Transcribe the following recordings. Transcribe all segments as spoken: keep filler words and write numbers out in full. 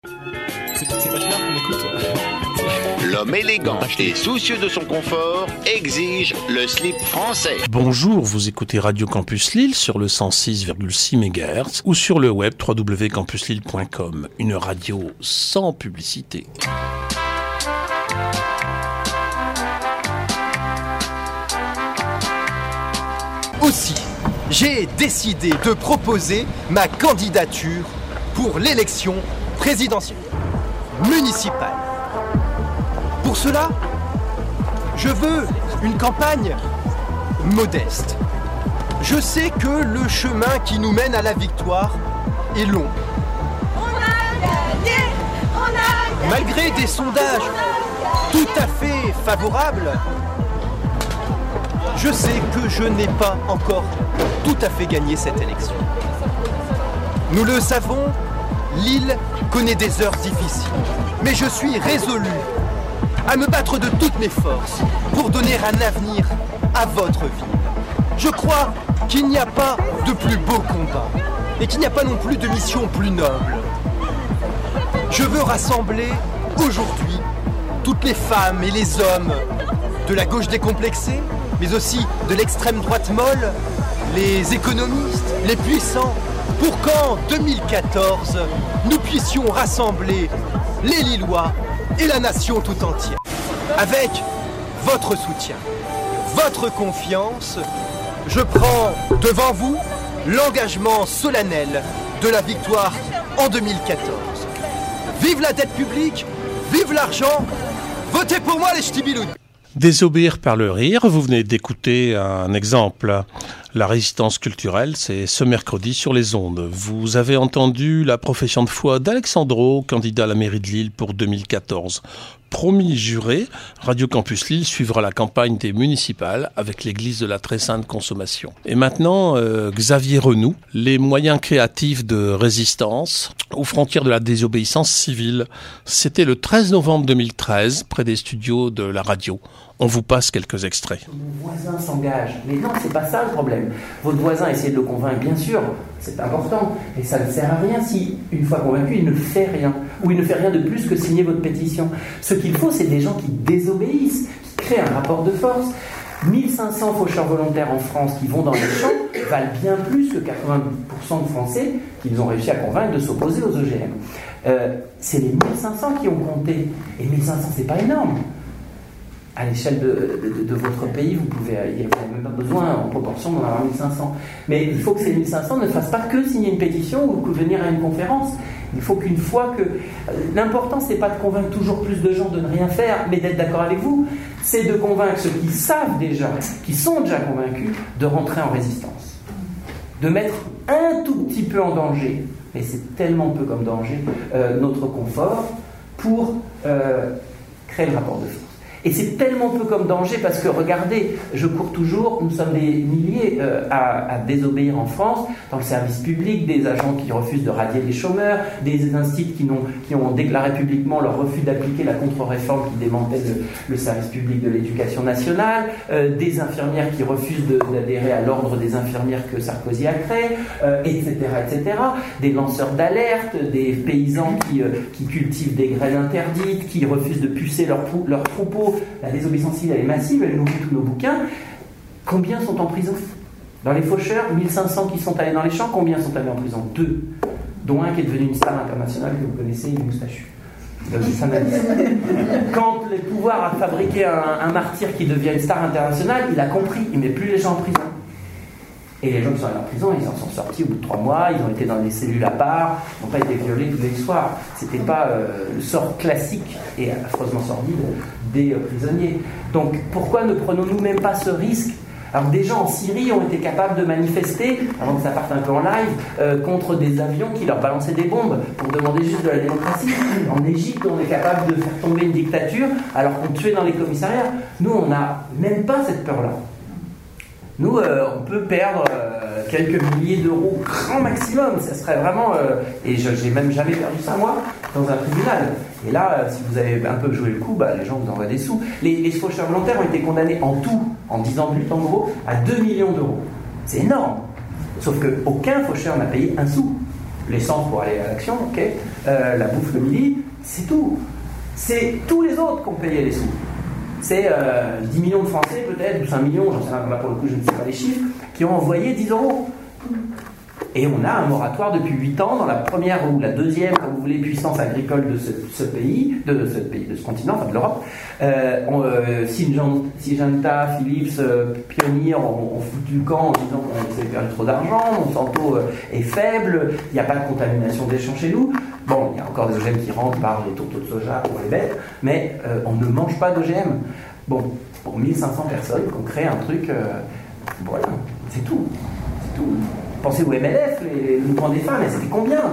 C'est, c'est vachement qu'on écoute. L'homme élégant et soucieux de son confort exige le slip français. Bonjour, vous écoutez Radio Campus Lille sur le cent six virgule six mégahertz ou sur le web w w w point campus lille point com. Une radio sans publicité. Aussi, j'ai décidé de proposer ma candidature pour l'élection présidentielle, municipale. Pour cela, je veux une campagne modeste. Je sais que le chemin qui nous mène à la victoire est long. On a gagné, on a gagné. Malgré des sondages tout à fait favorables, je sais que je n'ai pas encore tout à fait gagné cette élection. Nous le savons, Lille connaît des heures difficiles, mais je suis résolu à me battre de toutes mes forces pour donner un avenir à votre ville. Je crois qu'il n'y a pas de plus beau combat et qu'il n'y a pas non plus de mission plus noble. Je veux rassembler aujourd'hui toutes les femmes et les hommes de la gauche décomplexée, mais aussi de l'extrême droite molle, les économistes, les puissants, pour qu'en deux mille quatorze, nous puissions rassembler les Lillois et la nation tout entière. Avec votre soutien, votre confiance, je prends devant vous l'engagement solennel de la victoire en deux mille quatorze. Vive la dette publique, vive l'argent, votez pour moi les ch'tibilounes. Désobéir par le rire, vous venez d'écouter un exemple. La résistance culturelle, c'est ce mercredi sur les ondes. Vous avez entendu la profession de foi d'Alexandro, candidat à la mairie de Lille pour deux mille quatorze. Promis juré, Radio Campus Lille suivra la campagne des municipales avec l'église de la Très Sainte Consommation. Et maintenant, euh, Xavier Renoux, les moyens créatifs de résistance aux frontières de la désobéissance civile. C'était le treize novembre deux mille treize, près des studios de la radio. On vous passe quelques extraits. Mon voisin s'engage. Mais non, c'est pas ça le problème. Votre voisin, essayez de le convaincre, bien sûr, c'est important. Et ça ne sert à rien si, une fois convaincu, il ne fait rien. Ou il ne fait rien de plus que signer votre pétition. Ce qu'il faut, c'est des gens qui désobéissent, qui créent un rapport de force. mille cinq cents faucheurs volontaires en France qui vont dans les champs valent bien plus que quatre-vingt-dix pour cent de Français qu'ils ont réussi à convaincre de s'opposer aux O G M. Euh, c'est les mille cinq cents qui ont compté. Et mille cinq cents, c'est pas énorme. À l'échelle de, de, de votre pays, vous pouvez, vous n'avez même pas besoin en proportion d'en avoir mille cinq cents. Mais il faut que ces mille cinq cents ne fassent pas que signer une pétition ou que venir à une conférence. Il faut qu'une fois que... L'important, c'est pas de convaincre toujours plus de gens de ne rien faire, mais d'être d'accord avec vous. C'est de convaincre ceux qui savent déjà, qui sont déjà convaincus, de rentrer en résistance. De mettre un tout petit peu en danger, mais c'est tellement peu comme danger, euh, notre confort, pour euh, créer le rapport de force. Et c'est tellement peu comme danger parce que, regardez, je cours toujours, nous sommes des milliers euh, à, à désobéir en France, dans le service public, des agents qui refusent de radier les chômeurs, des instituts qui, qui ont déclaré publiquement leur refus d'appliquer la contre-réforme qui démantèle le, le service public de l'éducation nationale, euh, des infirmières qui refusent de, d'adhérer à l'ordre des infirmières que Sarkozy a créé, euh, et cetera, et cetera. Des lanceurs d'alerte, des paysans qui, euh, qui cultivent des graines interdites, qui refusent de pucer leurs leur troupeaux. La désobéissance civile, elle est massive, elle nourrit tous nos bouquins. Combien sont en prison ? Dans les faucheurs, mille cinq cents qui sont allés dans les champs, combien sont allés en prison ? Deux. Dont un qui est devenu une star internationale que vous connaissez, il est moustachu. Quand le pouvoir a fabriqué un, un martyr qui devient une star internationale, il a compris, il ne met plus les gens en prison. Et les gens qui sont allés en prison, ils en sont sortis au bout de trois mois, ils ont été dans des cellules à part, ils n'ont pas été violés tous les soirs. C'était pas euh, le sort classique et affreusement sordide des euh, prisonniers. Donc pourquoi ne prenons-nous même pas ce risque ? Alors des gens en Syrie ont été capables de manifester, avant que ça parte un peu en live, euh, contre des avions qui leur balançaient des bombes pour demander juste de la démocratie. En Égypte, on est capable de faire tomber une dictature alors qu'on tuait dans les commissariats. Nous, on n'a même pas cette peur-là. Nous, euh, on peut perdre euh, quelques milliers d'euros, grand maximum. Ça serait vraiment... Euh, et je n'ai même jamais perdu ça, moi, dans un tribunal. Et là, euh, si vous avez un peu joué le coup, bah, les gens vous envoient des sous. Les, les faucheurs volontaires ont été condamnés en tout, en dix ans de lutte, en gros, à deux millions d'euros. C'est énorme. Sauf qu'aucun faucheur n'a payé un sou. l'essence pour aller à l'action, ok, euh, la bouffe le midi, c'est tout. C'est tous les autres qui ont payé les sous. C'est euh, dix millions de Français peut-être, ou cinq millions, j'en sais rien, là pour le coup je ne sais pas les chiffres, qui ont envoyé dix euros. Et on a un moratoire depuis huit ans dans la première ou la deuxième, comme vous voulez, puissance agricole de ce, ce pays, de ce pays, de ce continent, enfin de l'Europe. Euh, on, euh, Syngenta, Philips, euh, Pioneer ont, ont foutu le camp en disant qu'on s'est perdu trop d'argent, Monsanto euh, est faible, il n'y a pas de contamination des champs chez nous. Bon, il y a encore des O G M qui rentrent par les tourteaux de soja pour les bêtes, mais euh, on ne mange pas d'O G M. Bon, pour mille cinq cents personnes, on crée un truc, euh, voilà, c'est tout. C'est tout. Pensez au M L F, les, les mouvements des femmes, c'était combien?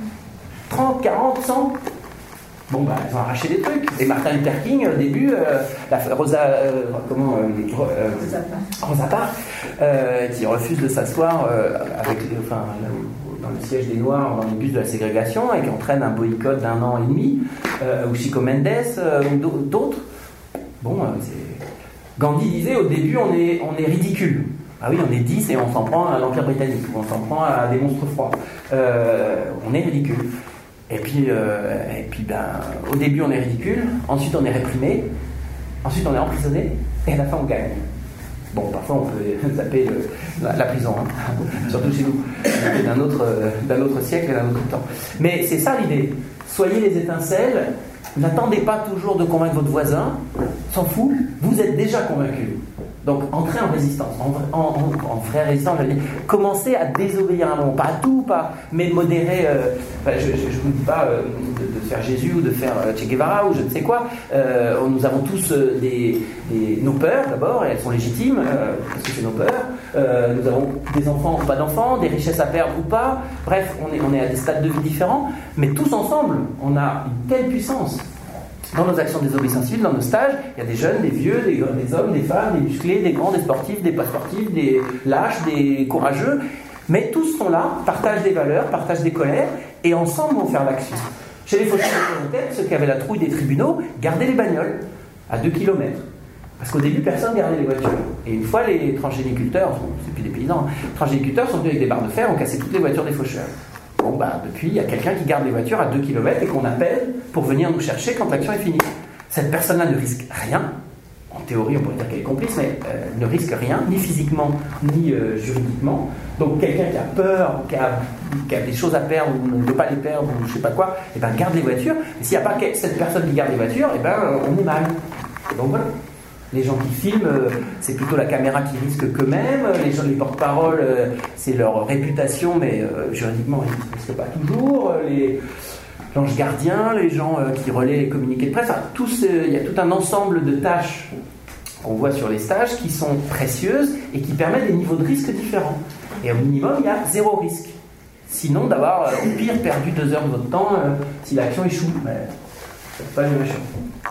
trente, quarante, cent? Bon, bah, ils ont arraché des trucs. Et Martin Luther King, au début, euh, la, Rosa, euh, comment, euh, euh, Rosa Parks, euh, qui refuse de s'asseoir euh, avec, enfin, dans le siège des Noirs, dans les bus de la ségrégation, et qui entraîne un boycott d'un an et demi, euh, ou Chico Mendes, euh, ou d'autres. Bon, euh, c'est... Gandhi disait, au début, on est, on est ridicule. Ah oui, on est dix et on s'en prend à l'Empire britannique, on s'en prend à des monstres froids. Euh, on est ridicule. Et puis, euh, et puis ben, au début, on est ridicule, ensuite, on est réprimé, ensuite, on est emprisonné, et à la fin, on gagne. Bon, parfois, on peut zapper le, la, la prison, hein, surtout chez nous, d'un autre, d'un autre siècle et d'un autre temps. Mais c'est ça l'idée. Soyez les étincelles, n'attendez pas toujours de convaincre votre voisin, s'en fout, vous êtes déjà convaincu. Donc, entrez en résistance, en, en, en, en vraie résistance, je veux dire, commencez à désobéir à un moment, pas à tout, pas, mais modérer, euh, enfin, je ne vous dis pas euh, de, de faire Jésus ou de faire euh, Che Guevara ou je ne sais quoi, euh, nous avons tous euh, des, des, nos peurs d'abord, et elles sont légitimes, euh, parce que c'est nos peurs, euh, nous avons des enfants ou pas d'enfants, des richesses à perdre ou pas, bref, on est, on est à des stades de vie différents, mais tous ensemble, on a une telle puissance. Dans nos actions de désobéissance civile, dans nos stages, il y a des jeunes, des vieux, des, des hommes, des femmes, des musclés, des grands, des sportifs, des pas sportifs, des lâches, des courageux. Mais tous sont là, partagent des valeurs, partagent des colères, et ensemble vont faire l'action. Chez les faucheurs volontaires, ceux qui avaient la trouille des tribunaux, gardaient les bagnoles à deux kilomètres. Parce qu'au début, personne ne gardait les voitures. Et une fois, les transgéniculteurs, c'est plus des paysans, hein, transgéniculteurs sont venus avec des barres de fer, ont cassé toutes les voitures des faucheurs. Bon, bah, depuis, il y a quelqu'un qui garde les voitures à deux kilomètres et qu'on appelle pour venir nous chercher quand l'action est finie. Cette personne-là ne risque rien. En théorie, on pourrait dire qu'elle est complice, mais euh, ne risque rien, ni physiquement, ni euh, juridiquement. Donc, quelqu'un qui a peur, qui a, qui a des choses à perdre, ou ne veut pas les perdre, ou je sais pas quoi, eh ben, garde les voitures. Et s'il n'y a pas cette personne qui garde les voitures, eh ben, on est mal. Donc, voilà. Les gens qui filment, euh, c'est plutôt la caméra qui risque qu'eux-mêmes. Les gens, les porte-paroles, euh, c'est leur réputation, mais euh, juridiquement, ils ne risquent pas toujours. Les l'ange gardien, les gens euh, qui relaient les communiqués de presse, enfin, il y a tout un ensemble de tâches qu'on voit sur les stages qui sont précieuses et qui permettent des niveaux de risque différents. Et au minimum, il y a zéro risque. Sinon, d'avoir, euh, au pire, perdu deux heures de votre temps euh, si l'action échoue. Mais c'est pas une chose.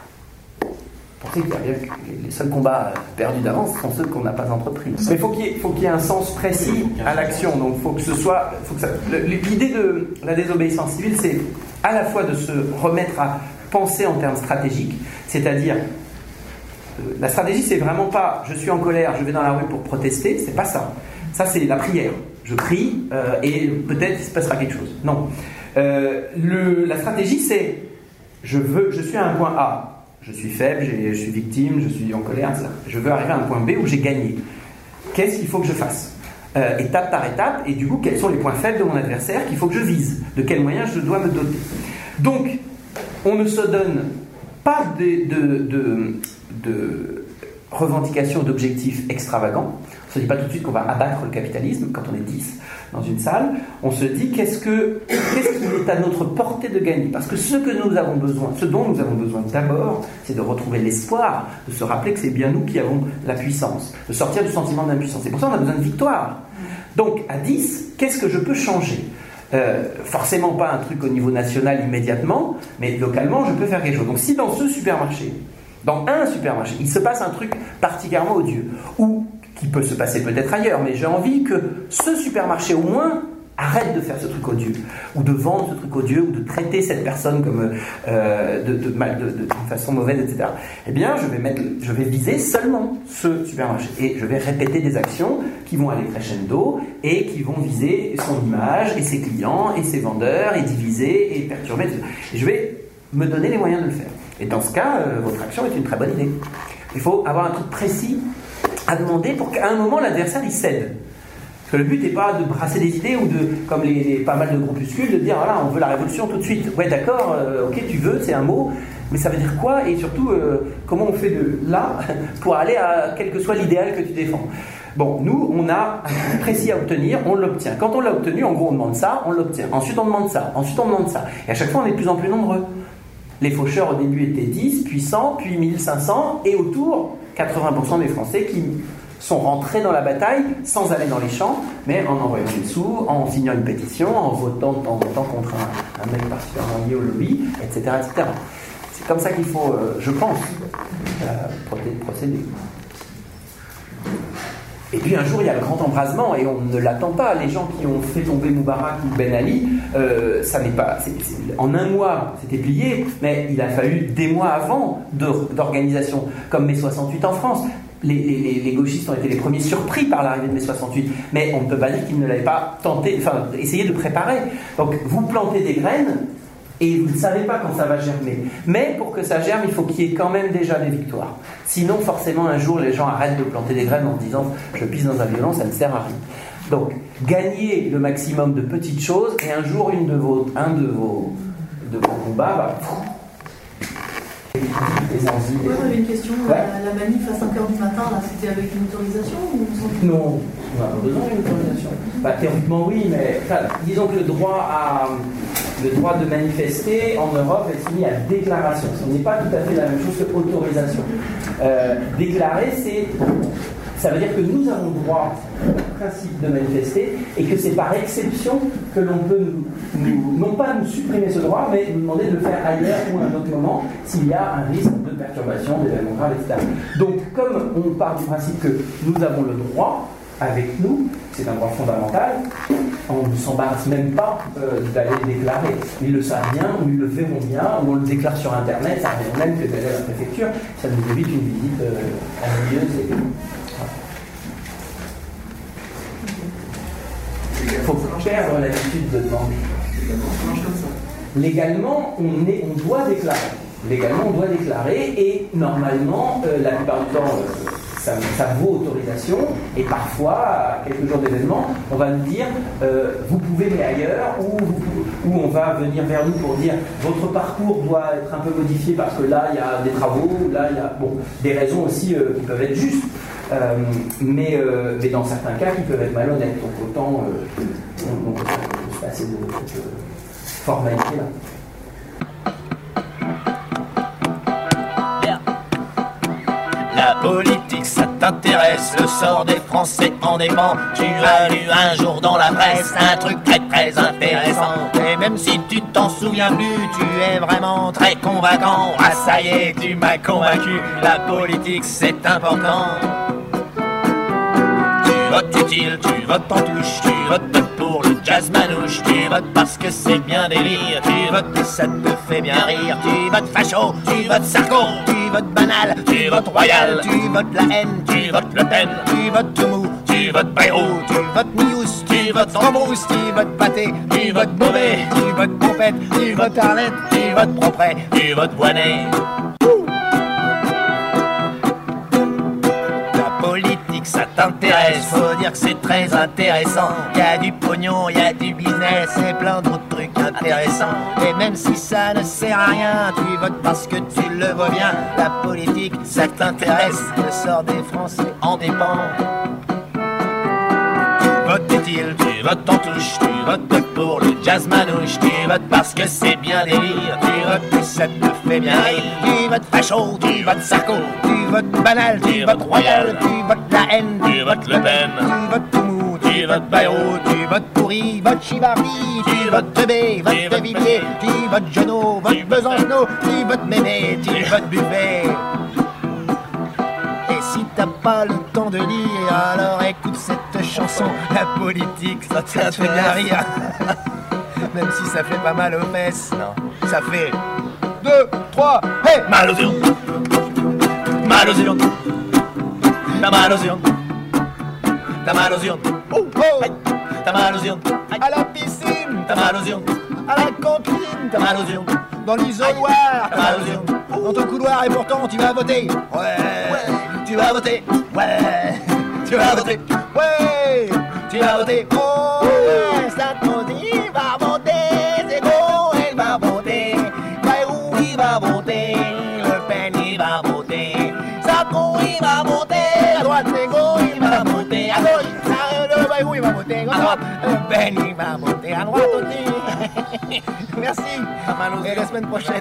Pensez qu'il y a bien que les seuls combats perdus d'avance sont ceux qu'on n'a pas entrepris. Mais il faut qu'il y ait, faut qu'il y ait un sens précis à l'action. Donc, il faut que ce soit. Faut que ça, l'idée de la désobéissance civile, c'est à la fois de se remettre à penser en termes stratégiques, c'est-à-dire euh, la stratégie, c'est vraiment pas je suis en colère, je vais dans la rue pour protester, c'est pas ça. Ça, c'est la prière. Je prie euh, et peut-être il se passera quelque chose. Non. Euh, le, la stratégie, c'est je veux, je suis à un point A. Je suis faible, je suis victime, je suis en colère, et cetera. Je veux arriver à un point B où j'ai gagné. Qu'est-ce qu'il faut que je fasse euh, étape par étape, et du coup, quels sont les points faibles de mon adversaire qu'il faut que je vise? De quels moyens je dois me doter? Donc, on ne se donne pas de, de, de, de revendications, d'objectifs extravagants. On ne se dit pas tout de suite qu'on va abattre le capitalisme quand on est dix dans une salle. On se dit qu'est-ce, que, qu'est-ce qui est à notre portée de gagner? Parce que ce que nous avons besoin, ce dont nous avons besoin d'abord, c'est de retrouver l'espoir, de se rappeler que c'est bien nous qui avons la puissance, de sortir du sentiment d'impuissance. Et pour ça, on a besoin de victoire. Donc, à dix, qu'est-ce que je peux changer? Euh, forcément pas un truc au niveau national immédiatement, mais localement, je peux faire quelque chose. Donc, si dans ce supermarché, dans un supermarché, il se passe un truc particulièrement odieux, ou qui peut se passer peut-être ailleurs, mais j'ai envie que ce supermarché, au moins, arrête de faire ce truc odieux, ou de vendre ce truc odieux, ou de traiter cette personne comme euh, de, de, mal, de, de, de façon mauvaise, et cetera. Eh bien, je vais, mettre, je vais viser seulement ce supermarché. Et je vais répéter des actions qui vont aller crescendo et qui vont viser son image, et ses clients, et ses vendeurs, et diviser, et perturber, et cetera. Et je vais me donner les moyens de le faire. Et dans ce cas, euh, votre action est une très bonne idée. Il faut avoir un truc précis à demander pour qu'à un moment, l'adversaire, il cède. Parce que le but n'est pas de brasser des idées ou de, comme les, les pas mal de groupuscules, de dire voilà, on veut la révolution tout de suite. Ouais, d'accord, euh, ok, tu veux, c'est un mot, mais ça veut dire quoi? Et surtout, euh, comment on fait de là pour aller à quel que soit l'idéal que tu défends? Bon, nous, on a un truc précis à obtenir, on l'obtient. Quand on l'a obtenu, en gros, on demande ça, on l'obtient. Ensuite, on demande ça, ensuite, on demande ça. Et à chaque fois, on est de plus en plus nombreux. Les faucheurs, au début, étaient dix, puis cent, puis mille cinq cents, et autour, quatre-vingts pour cent des Français qui sont rentrés dans la bataille sans aller dans les champs, mais en envoyant des sous, en signant une pétition, en votant de temps en temps contre un, un mec particulièrement lié au lobby, et cetera, et cetera. C'est comme ça qu'il faut, euh, je pense, euh, procéder. Et puis un jour, il y a le grand embrasement et on ne l'attend pas. Les gens qui ont fait tomber Moubarak ou Ben Ali, euh, ça n'est pas. C'est, c'est, en un mois, c'était plié, mais il a fallu des mois avant de, d'organisation, comme mai soixante-huit en France. Les, les, les gauchistes ont été les premiers surpris par l'arrivée de mai soixante-huit, mais on ne peut pas dire qu'ils ne l'avaient pas tenté, enfin, essayé de préparer. Donc, vous plantez des graines et vous ne savez pas quand ça va germer. Mais pour que ça germe, il faut qu'il y ait quand même déjà des victoires. Sinon, forcément, un jour, les gens arrêtent de planter des graines en se disant « je pisse dans un violon, ça ne sert à rien ». Donc, gagnez le maximum de petites choses et un jour, une de vos, un de vos, de vos combats va... Les enzymes. Moi j'avais une question, ouais. la, la manif à cinq heures du matin, là, c'était avec une autorisation ou sans... Non, on n'a pas besoin d'une autorisation. Bah, théoriquement oui, mais enfin, disons que le droit, à, le droit de manifester en Europe est soumis à déclaration. Ce n'est pas tout à fait la même chose que autorisation. Euh, déclarer, c'est... Ça veut dire que nous avons le droit, au principe, de manifester et que c'est par exception que l'on peut, nous, nous, non pas nous supprimer ce droit, mais nous demander de le faire ailleurs ou à un autre moment s'il y a un risque de perturbation, d'événements graves, et cetera. Donc, comme on part du principe que nous avons le droit avec nous, c'est un droit fondamental, on ne s'embarrasse même pas euh, d'aller le déclarer. Ils le savent bien, ou ils le verront bien, ou on le déclare sur Internet, ça revient même que d'aller à la préfecture, ça nous évite une visite euh, ennuyeuse et... Il faut perdre l'habitude de demander. Légalement, on, est, on doit déclarer. Légalement, on doit déclarer et normalement, euh, la plupart du temps, euh, ça, ça vaut autorisation. Et parfois, à quelques jours d'événement, on va nous dire euh, vous pouvez mais ailleurs, ou, ou on va venir vers nous pour dire votre parcours doit être un peu modifié parce que là, il y a des travaux, là, il y a bon, des raisons aussi euh, qui peuvent être justes. Euh, mais, euh, mais dans certains cas qui peuvent être malhonnêtes, donc autant euh, on, on peut se passer de cette euh, formalité-là. La politique, ça t'intéresse, le sort des Français en dépend. Tu as lu un jour dans la presse un truc très très intéressant. Et même si tu t'en souviens plus, tu es vraiment très convaincant. Ah ça y est, tu m'as convaincu, la politique c'est important. Tu votes utile, tu votes en touche, tu votes pour le jazz manouche, tu votes parce que c'est bien délire, tu votes que ça te fait bien rire, tu votes facho, tu votes Sarko, tu votes banal, tu votes royal, tu votes la haine, tu votes Le Pen, tu votes tout mou, tu votes Bayrou, tu votes Mious, tu votes Rambrousse, tu votes Pâté, tu votes Mauvais, tu votes Pompette, tu votes Arlette, tu votes Propret, tu votes Voinet. Ça t'intéresse, faut dire que c'est très intéressant. Il y a du pognon, il y a du business et plein d'autres trucs intéressants. Et même si ça ne sert à rien, tu votes parce que tu le vois bien. La politique, ça t'intéresse, le sort des Français en dépend. Tu votes utile, tu votes en touche, tu votes pour le jazz manouche, tu votes parce que c'est bien délire, tu votes que ça te fait bien rire, tu votes facho, tu votes Sarko, tu votes banal, tu votes royal, tu votes la haine, tu votes Le Pen, tu votes tout mou, tu votes Bayrou, tu votes pourri, votes Chivardi, tu votes Teubé, votes De Villiers, tu votes Genot, votes Besancenot, tu votes Mémé, tu votes Buffet. Et si t'as pas le temps de lire, alors écoute cette chanson. chanson, la politique, ça, ça te fait bien rire. Même si ça fait pas mal aux fesses. Non, ça fait deux, trois, hey! Mal aux urnes. Mal aux urnes. T'as mal aux urnes. T'as mal aux urnes. Oh, oh. Hey. T'as mal aux urnes. À la piscine. T'as mal aux urnes. À la cantine. T'as mal aux urnes. Dans l'isoloir. T'as mal aux urnes. Dans ton couloir et pourtant tu vas voter. Ouais. Ouais. Tu vas voter. Ouais. Tu vas voter. Ouais. Tu vas voter. Oh. Ouais. Sarkozy va voter. C'est bon, elle va voter. Bayrou il va voter. Le Pen il va voter. Sarkozy va voter. À droite c'est go il va voter. À gauche le Bayrou il va voter. À droite le Pen il va voter. À droite aussi. Merci. Et la semaine prochaine.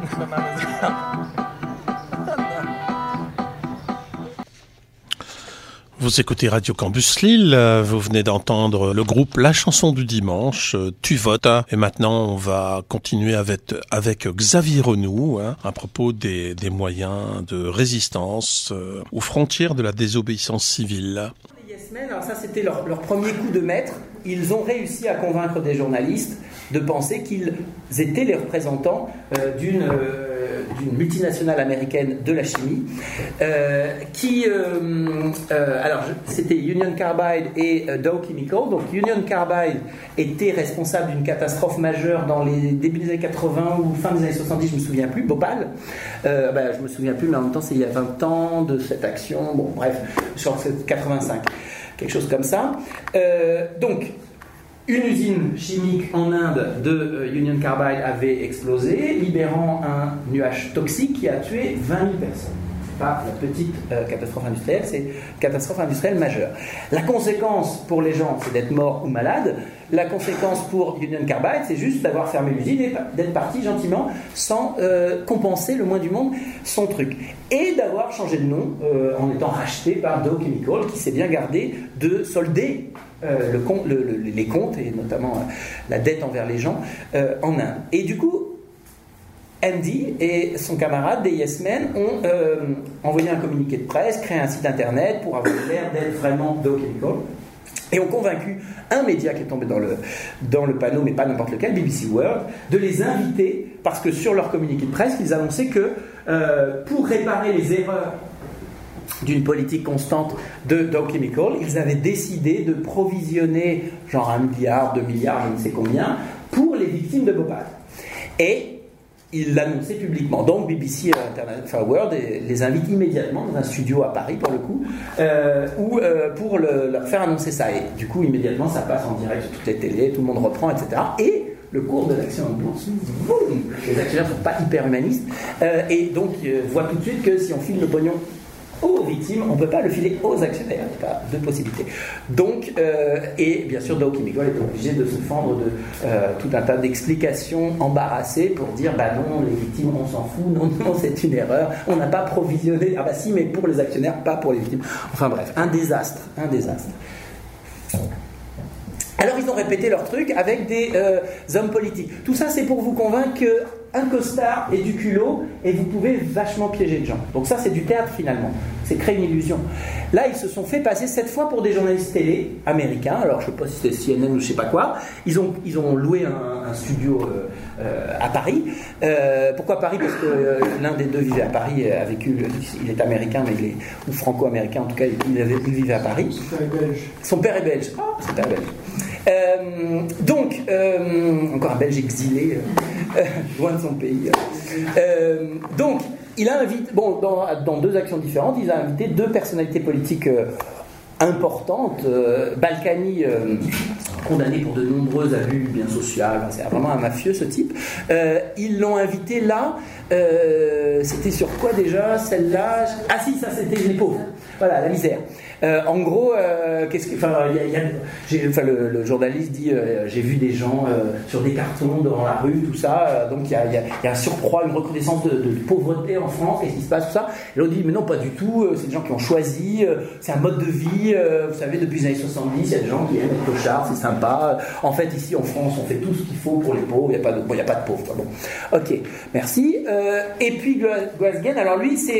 Vous écoutez Radio Campus Lille, vous venez d'entendre le groupe La Chanson du Dimanche, Tu votes. Et maintenant, on va continuer avec, avec Xavier Renou, hein, à propos des, des moyens de résistance euh, aux frontières de la désobéissance civile. Yes Men, alors ça c'était leur, leur premier coup de maître. Ils ont réussi à convaincre des journalistes de penser qu'ils étaient les représentants euh, d'une, euh, d'une multinationale américaine de la chimie euh, qui, euh, euh, alors c'était Union Carbide et euh, Dow Chemical. Donc Union Carbide était responsable d'une catastrophe majeure dans les débuts des années quatre-vingts ou fin des années soixante-dix, je ne me souviens plus, Bhopal. Euh, ben, je me souviens plus, mais en même temps c'est il y a vingt ans de cette action, bon bref, je crois que c'est quatre-vingt-cinq, quelque chose comme ça. Euh, donc une usine chimique en Inde de euh, Union Carbide avait explosé, libérant un nuage toxique qui a tué vingt mille personnes. Pas la petite euh, catastrophe industrielle, c'est une catastrophe industrielle majeure. La conséquence pour les gens, c'est d'être morts ou malades. La conséquence pour Union Carbide, c'est juste d'avoir fermé l'usine et d'être parti gentiment sans euh, compenser le moins du monde son truc. Et d'avoir changé de nom euh, en étant racheté par Dow Chemical, qui s'est bien gardé de solder Euh, le compte, le, le, les comptes et notamment euh, la dette envers les gens euh, en Inde. Et du coup, Andy et son camarade des Yes Men ont euh, envoyé un communiqué de presse, créé un site internet pour avoir l'air d'être vraiment Dow Chemical, et ont convaincu un média qui est tombé dans le, dans le panneau, mais pas n'importe lequel, B B C World, de les inviter, parce que sur leur communiqué de presse, ils annonçaient que euh, pour réparer les erreurs d'une politique constante de Dow Chemical, ils avaient décidé de provisionner genre un milliard, deux milliards, je ne sais combien, pour les victimes de Bhopal. Et ils l'annonçaient publiquement. Donc B B C Internet, enfin World les invite immédiatement dans un studio à Paris pour le coup, euh, où, euh, pour le, leur faire annoncer ça. Et du coup immédiatement ça passe en direct sur toutes les télés, tout le monde reprend, et cetera. Et le cours de l'action en bourse, boum, les actionnaires ne sont pas hyper humanistes, euh, et donc euh, voient tout de suite que si on file le pognon aux victimes, on ne peut pas le filer aux actionnaires, il n'y a pas de possibilité. Donc, euh, et bien sûr, Dow Chemical est obligé de se fendre de euh, tout un tas d'explications embarrassées pour dire bah non, les victimes, on s'en fout, non, non, c'est une erreur, on n'a pas provisionné, ah bah si, mais pour les actionnaires, pas pour les victimes. Enfin bref, un désastre, un désastre. Alors ils ont répété leur truc avec des euh, hommes politiques. Tout ça, c'est pour vous convaincre que un costard et du culot, et vous pouvez vachement piéger les gens. Donc ça, c'est du théâtre finalement. C'est créer une illusion. Là, ils se sont fait passer cette fois pour des journalistes télé américains. Alors, je ne sais pas si c'était C N N ou je ne sais pas quoi. Ils ont, ils ont loué un, un studio euh, euh, à Paris. Euh, pourquoi Paris ? Parce que euh, l'un des deux vivait à Paris, a vécu, il est américain, mais il est, ou franco-américain, en tout cas, il, avait, il vivait à Paris. Son père est belge. Son père est belge. Oh, son père est belge. Euh, donc, euh, encore un Belge exilé, euh, loin de son pays. Euh, donc, il a invité, bon, dans, dans deux actions différentes, il a invité deux personnalités politiques euh, importantes. Euh, Balkany, euh, condamné pour de nombreux abus bien sociaux, enfin, c'est vraiment un mafieux ce type. Euh, ils l'ont invité là. Euh, c'était sur quoi déjà celle-là ? Ah si, ça c'était les pauvres. Voilà, la misère. Euh, en gros, euh, qu'est-ce que, enfin, y a, y a, j'ai, enfin, le, le journaliste dit, euh, j'ai vu des gens euh, sur des cartons devant la rue, tout ça. Euh, donc il y a, y, a, y a un surcroît, une recrudescence de, de, de pauvreté en France. Qu'est-ce qui se passe, tout ça ? Et l'autre dit, mais non, pas du tout. Euh, c'est des gens qui ont choisi. Euh, c'est un mode de vie. Euh, vous savez, depuis les années soixante-dix, il y a des gens qui aiment être clochards, c'est sympa. En fait, ici en France, on fait tout ce qu'il faut pour les pauvres. Il n'y a pas de, bon, il y a pas de pauvres. Quoi. Bon, ok, merci. Euh, et puis Glasgen, alors lui, c'est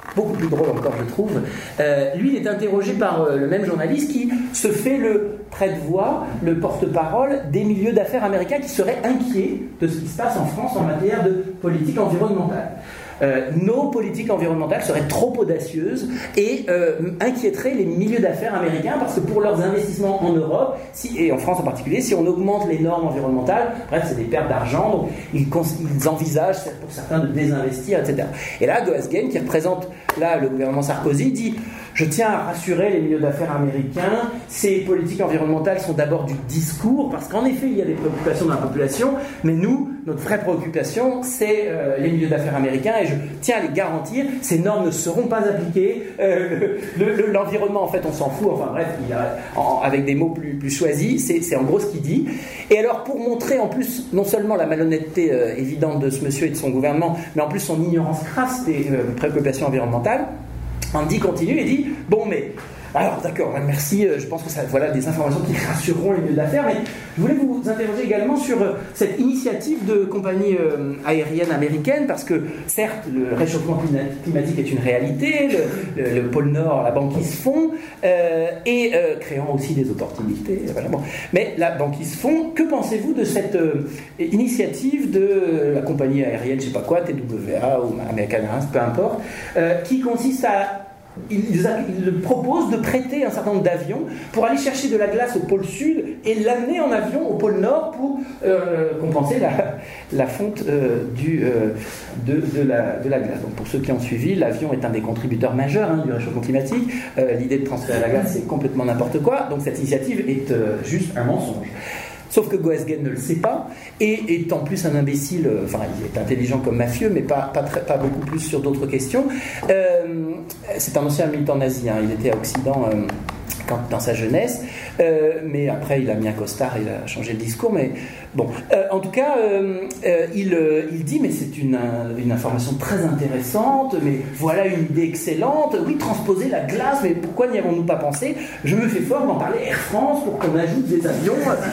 beaucoup plus drôle encore, je trouve. Euh, lui, il est interrogé par euh, le même journaliste qui se fait le prête-voix, le porte-parole des milieux d'affaires américains qui seraient inquiets de ce qui se passe en France en matière de politique environnementale. Euh, nos politiques environnementales seraient trop audacieuses et euh, inquiéteraient les milieux d'affaires américains parce que pour leurs investissements en Europe, si, et en France en particulier, si on augmente les normes environnementales, bref, c'est des pertes d'argent, donc ils, ils envisagent pour certains de désinvestir, et cetera. Et là, Goasguen, qui représente là le gouvernement Sarkozy, dit: je tiens à rassurer les milieux d'affaires américains, ces politiques environnementales sont d'abord du discours, parce qu'en effet, il y a des préoccupations dans la population, mais nous, notre vraie préoccupation, c'est euh, les milieux d'affaires américains, et je tiens à les garantir, ces normes ne seront pas appliquées, euh, le, le, l'environnement, en fait, on s'en fout, enfin bref, il a, en, avec des mots plus, plus choisis, c'est, c'est en gros ce qu'il dit. Et alors, pour montrer en plus, non seulement la malhonnêteté euh, évidente de ce monsieur et de son gouvernement, mais en plus son ignorance crasse des euh, préoccupations environnementales, Andy continue et dit: bon, mais alors d'accord, merci, je pense que ça, voilà des informations qui rassureront les milieux d'affaires, mais je voulais vous interroger également sur cette initiative de compagnies euh, aériennes américaines, parce que certes, le réchauffement climatique est une réalité, le, le, le pôle Nord, la banquise fond, euh, et euh, créant aussi des opportunités, voilà, bon. Mais la banquise fond, que pensez-vous de cette euh, initiative de la compagnie aérienne, je sais pas quoi, T W A ou American Airlines, peu importe, euh, qui consiste à Il, il propose de prêter un certain nombre d'avions pour aller chercher de la glace au pôle sud et l'amener en avion au pôle nord pour euh, compenser la, la fonte euh, du, euh, de, de, la, de la glace. Donc pour ceux qui ont suivi, l'avion est un des contributeurs majeurs hein, du réchauffement climatique. Euh, l'idée de transférer la glace, c'est complètement n'importe quoi. Donc cette initiative est euh, juste un mensonge. Sauf que Goasguen ne le sait pas, et est en plus un imbécile, enfin il est intelligent comme mafieux, mais pas, pas, très, pas beaucoup plus sur d'autres questions. Euh, c'est un ancien militant nazi, hein, il était à Occident euh, quand, dans sa jeunesse, euh, mais après il a mis un costard, il a changé le discours, mais bon. Euh, en tout cas, euh, euh, il, euh, il dit, mais c'est une, une information très intéressante, mais voilà une idée excellente, oui, transposer la glace, mais pourquoi n'y avons-nous pas pensé? Je me fais fort d'en parler Air France pour qu'on ajoute des avions.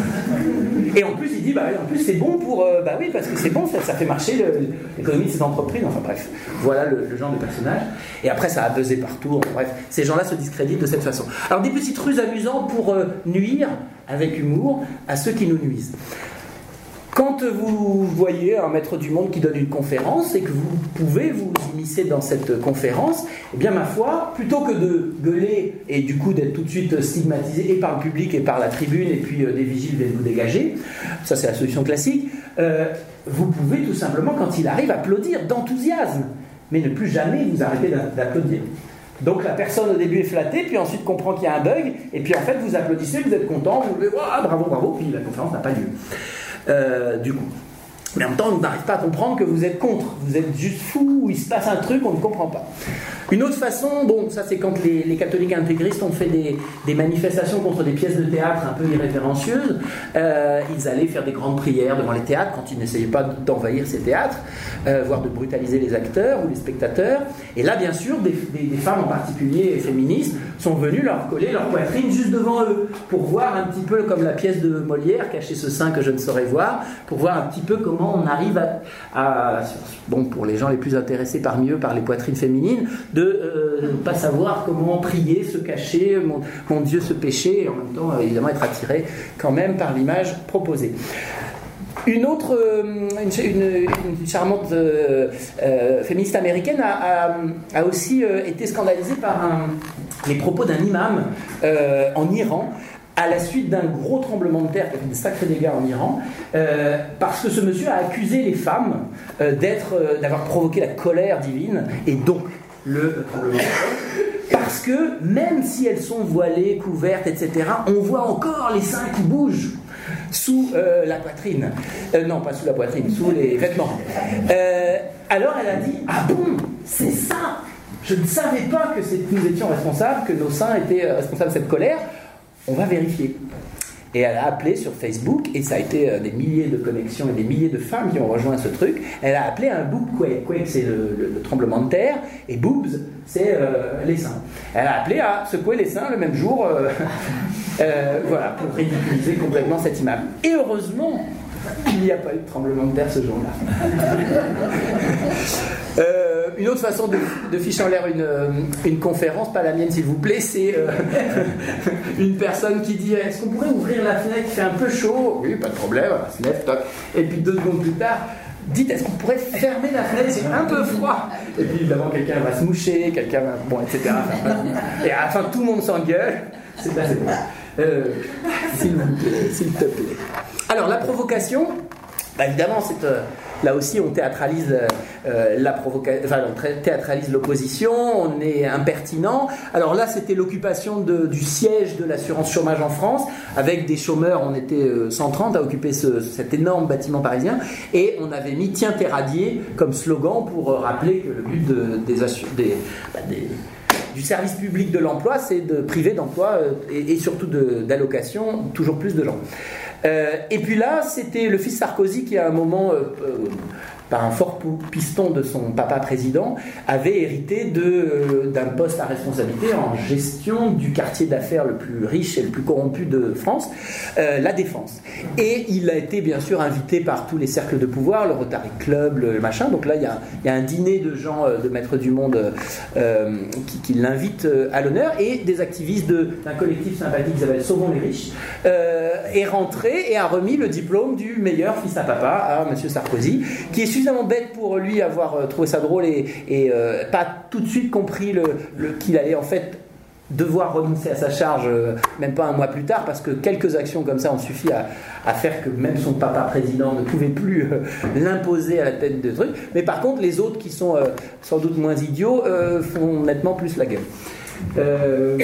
Et en plus, il dit, bah, en plus c'est bon pour, euh, bah oui, parce que c'est bon, ça, ça fait marcher le, l'économie de cette entreprise. Enfin bref, voilà le, le genre de personnage. Et après, ça a buzzé partout. Bref, ces gens-là se discréditent de cette façon. Alors, des petites ruses amusantes pour euh, nuire, avec humour, à ceux qui nous nuisent. Quand vous voyez un maître du monde qui donne une conférence et que vous pouvez vous immiscer dans cette conférence, eh bien, ma foi, plutôt que de gueuler et du coup d'être tout de suite stigmatisé et par le public et par la tribune et puis euh, des vigiles viennent vous dégager, ça c'est la solution classique, euh, vous pouvez tout simplement, quand il arrive, applaudir d'enthousiasme, mais ne plus jamais vous arrêter d'applaudir. Donc la personne au début est flattée, puis ensuite comprend qu'il y a un bug, et puis en fait vous applaudissez, vous êtes content, vous dites oh, bravo, bravo, puis la conférence n'a pas lieu. Euh, du coup. Mais en même temps, on n'arrive pas à comprendre que vous êtes contre. Vous êtes juste fou, il se passe un truc, on ne comprend pas. Une autre façon, bon, ça c'est quand les, les catholiques intégristes ont fait des, des manifestations contre des pièces de théâtre un peu irrévérencieuses. Euh, ils allaient faire des grandes prières devant les théâtres quand ils n'essayaient pas d'envahir ces théâtres, euh, voire de brutaliser les acteurs ou les spectateurs. Et là, bien sûr, des, des, des femmes en particulier féministes sont venues leur coller leur poitrine juste devant eux pour voir un petit peu comme la pièce de Molière, Cacher ce sein que je ne saurais voir, pour voir un petit peu comment on arrive à, à bon, pour les gens les plus intéressés parmi eux par les poitrines féminines, de euh, ne pas savoir comment prier, se cacher, mon, mon Dieu, ce péché, et en même temps, évidemment, être attiré quand même par l'image proposée. Une autre, une, une, une charmante euh, euh, féministe américaine a, a, a aussi euh, été scandalisée par un, les propos d'un imam euh, en Iran, à la suite d'un gros tremblement de terre qui a fait des sacrés dégâts en Iran, euh, parce que ce monsieur a accusé les femmes euh, d'être, euh, d'avoir provoqué la colère divine, et donc le tremblement de terre, parce que même si elles sont voilées, couvertes, et cetera, on voit encore les seins qui bougent sous euh, la poitrine. Euh, non, pas sous la poitrine, sous les vêtements. Euh, alors elle a dit, ah bon, c'est ça, je ne savais pas que nous étions responsables, que nos seins étaient responsables de cette colère. On va vérifier. Et elle a appelé sur Facebook, et ça a été euh, des milliers de connexions et des milliers de femmes qui ont rejoint ce truc. Elle a appelé un boobquake. Quake, c'est le, le, le tremblement de terre, et boobs, c'est euh, les seins. Elle a appelé à secouer les seins le même jour, euh, euh, voilà, pour ridiculiser complètement cet imam. Et heureusement, il n'y a pas eu de tremblement de terre ce jour-là. euh, une autre façon de, de ficher en l'air une, une conférence, pas la mienne s'il vous plaît, c'est euh, une personne qui dit est-ce qu'on pourrait ouvrir la fenêtre, il fait un peu chaud? Oui, pas de problème, on se lève, toc. Et puis deux secondes plus tard, dites est-ce qu'on pourrait fermer la fenêtre, c'est un peu froid. Et puis évidemment quelqu'un va se moucher, quelqu'un va, bon, et cetera. Et à la fin tout le monde s'engueule. C'est là, c'est bon. Euh, s'il vous plaît, s'il te plaît. Alors la provocation, bah, évidemment, c'est, euh, là aussi on théâtralise euh, la provocation, enfin on théâtralise l'opposition, on est impertinent. Alors là, c'était l'occupation de, du siège de l'assurance chômage en France, avec des chômeurs, on était euh, cent trente à occuper ce, cet énorme bâtiment parisien, et on avait mis Tiens t'es radié comme slogan pour euh, rappeler que le but de, des, assur- des, bah, des du service public de l'emploi, c'est de priver d'emploi euh, et, et surtout de, d'allocation toujours plus de gens. Euh, et puis là, c'était le fils Sarkozy qui, à un moment, euh, euh, par un fort piston de son papa président, avait hérité de, euh, d'un poste à responsabilité en gestion du quartier d'affaires le plus riche et le plus corrompu de France, euh, la Défense. Et il a été bien sûr invité par tous les cercles de pouvoir, le Rotary Club, le machin. Donc là, il y a, il y a un dîner de gens, euh, de maîtres du monde, euh, qui, qui l'invitent euh, à l'honneur, et des activistes de, d'un collectif sympathique qui s'appelle Sauvons les riches, euh, est rentré et a remis le diplôme du meilleur fils à papa à M. Sarkozy, qui est suffisamment bête pour lui avoir euh, trouvé ça drôle et, et euh, pas tout de suite compris le, le, qu'il allait en fait devoir renoncer à sa charge, euh, même pas un mois plus tard, parce que quelques actions comme ça ont suffi à, à faire que même son papa président ne pouvait plus euh, l'imposer à la tête de trucs. Mais par contre, les autres qui sont euh, sans doute moins idiots euh, font nettement plus la gueule. Euh...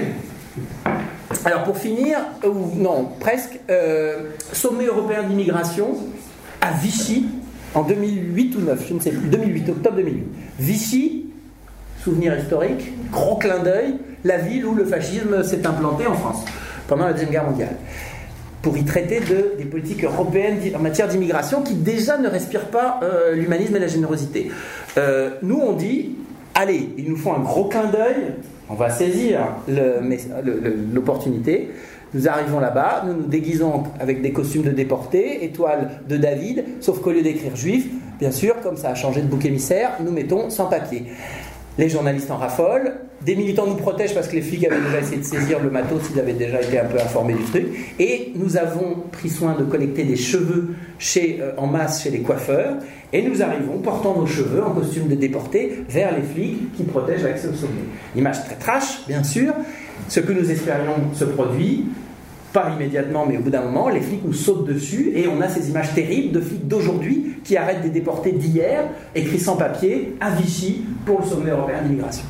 Alors pour finir, ou non, presque, euh, sommet européen d'immigration à Vichy en deux mille huit ou deux mille neuf, je ne sais plus, deux mille huit, octobre deux mille huit. Vichy, souvenir historique, gros clin d'œil, la ville où le fascisme s'est implanté en France pendant la Deuxième Guerre mondiale, pour y traiter de, des politiques européennes en matière d'immigration qui déjà ne respirent pas euh, l'humanisme et la générosité. Euh, nous on dit, allez, il nous faut un gros clin d'œil, on va saisir le, le, le, l'opportunité. Nous arrivons là-bas, nous nous déguisons avec des costumes de déportés, étoiles de David, sauf qu'au lieu d'écrire juif, bien sûr, comme ça a changé de bouc émissaire, nous mettons sans papier. Les journalistes en raffolent, des militants nous protègent parce que les flics avaient déjà essayé de saisir le matos, ils avaient déjà été un peu informés du truc, et nous avons pris soin de collecter des cheveux chez, euh, en masse chez les coiffeurs, et nous arrivons, portant nos cheveux en costume de déportés, vers les flics qui protègent l'accès au sommet. Image très trash, bien sûr. Ce que nous espérions se produit, pas immédiatement, mais au bout d'un moment, les flics nous sautent dessus et on a ces images terribles de flics d'aujourd'hui qui arrêtent des déportés d'hier, écrits sans papier, à Vichy, pour le sommet européen d'immigration.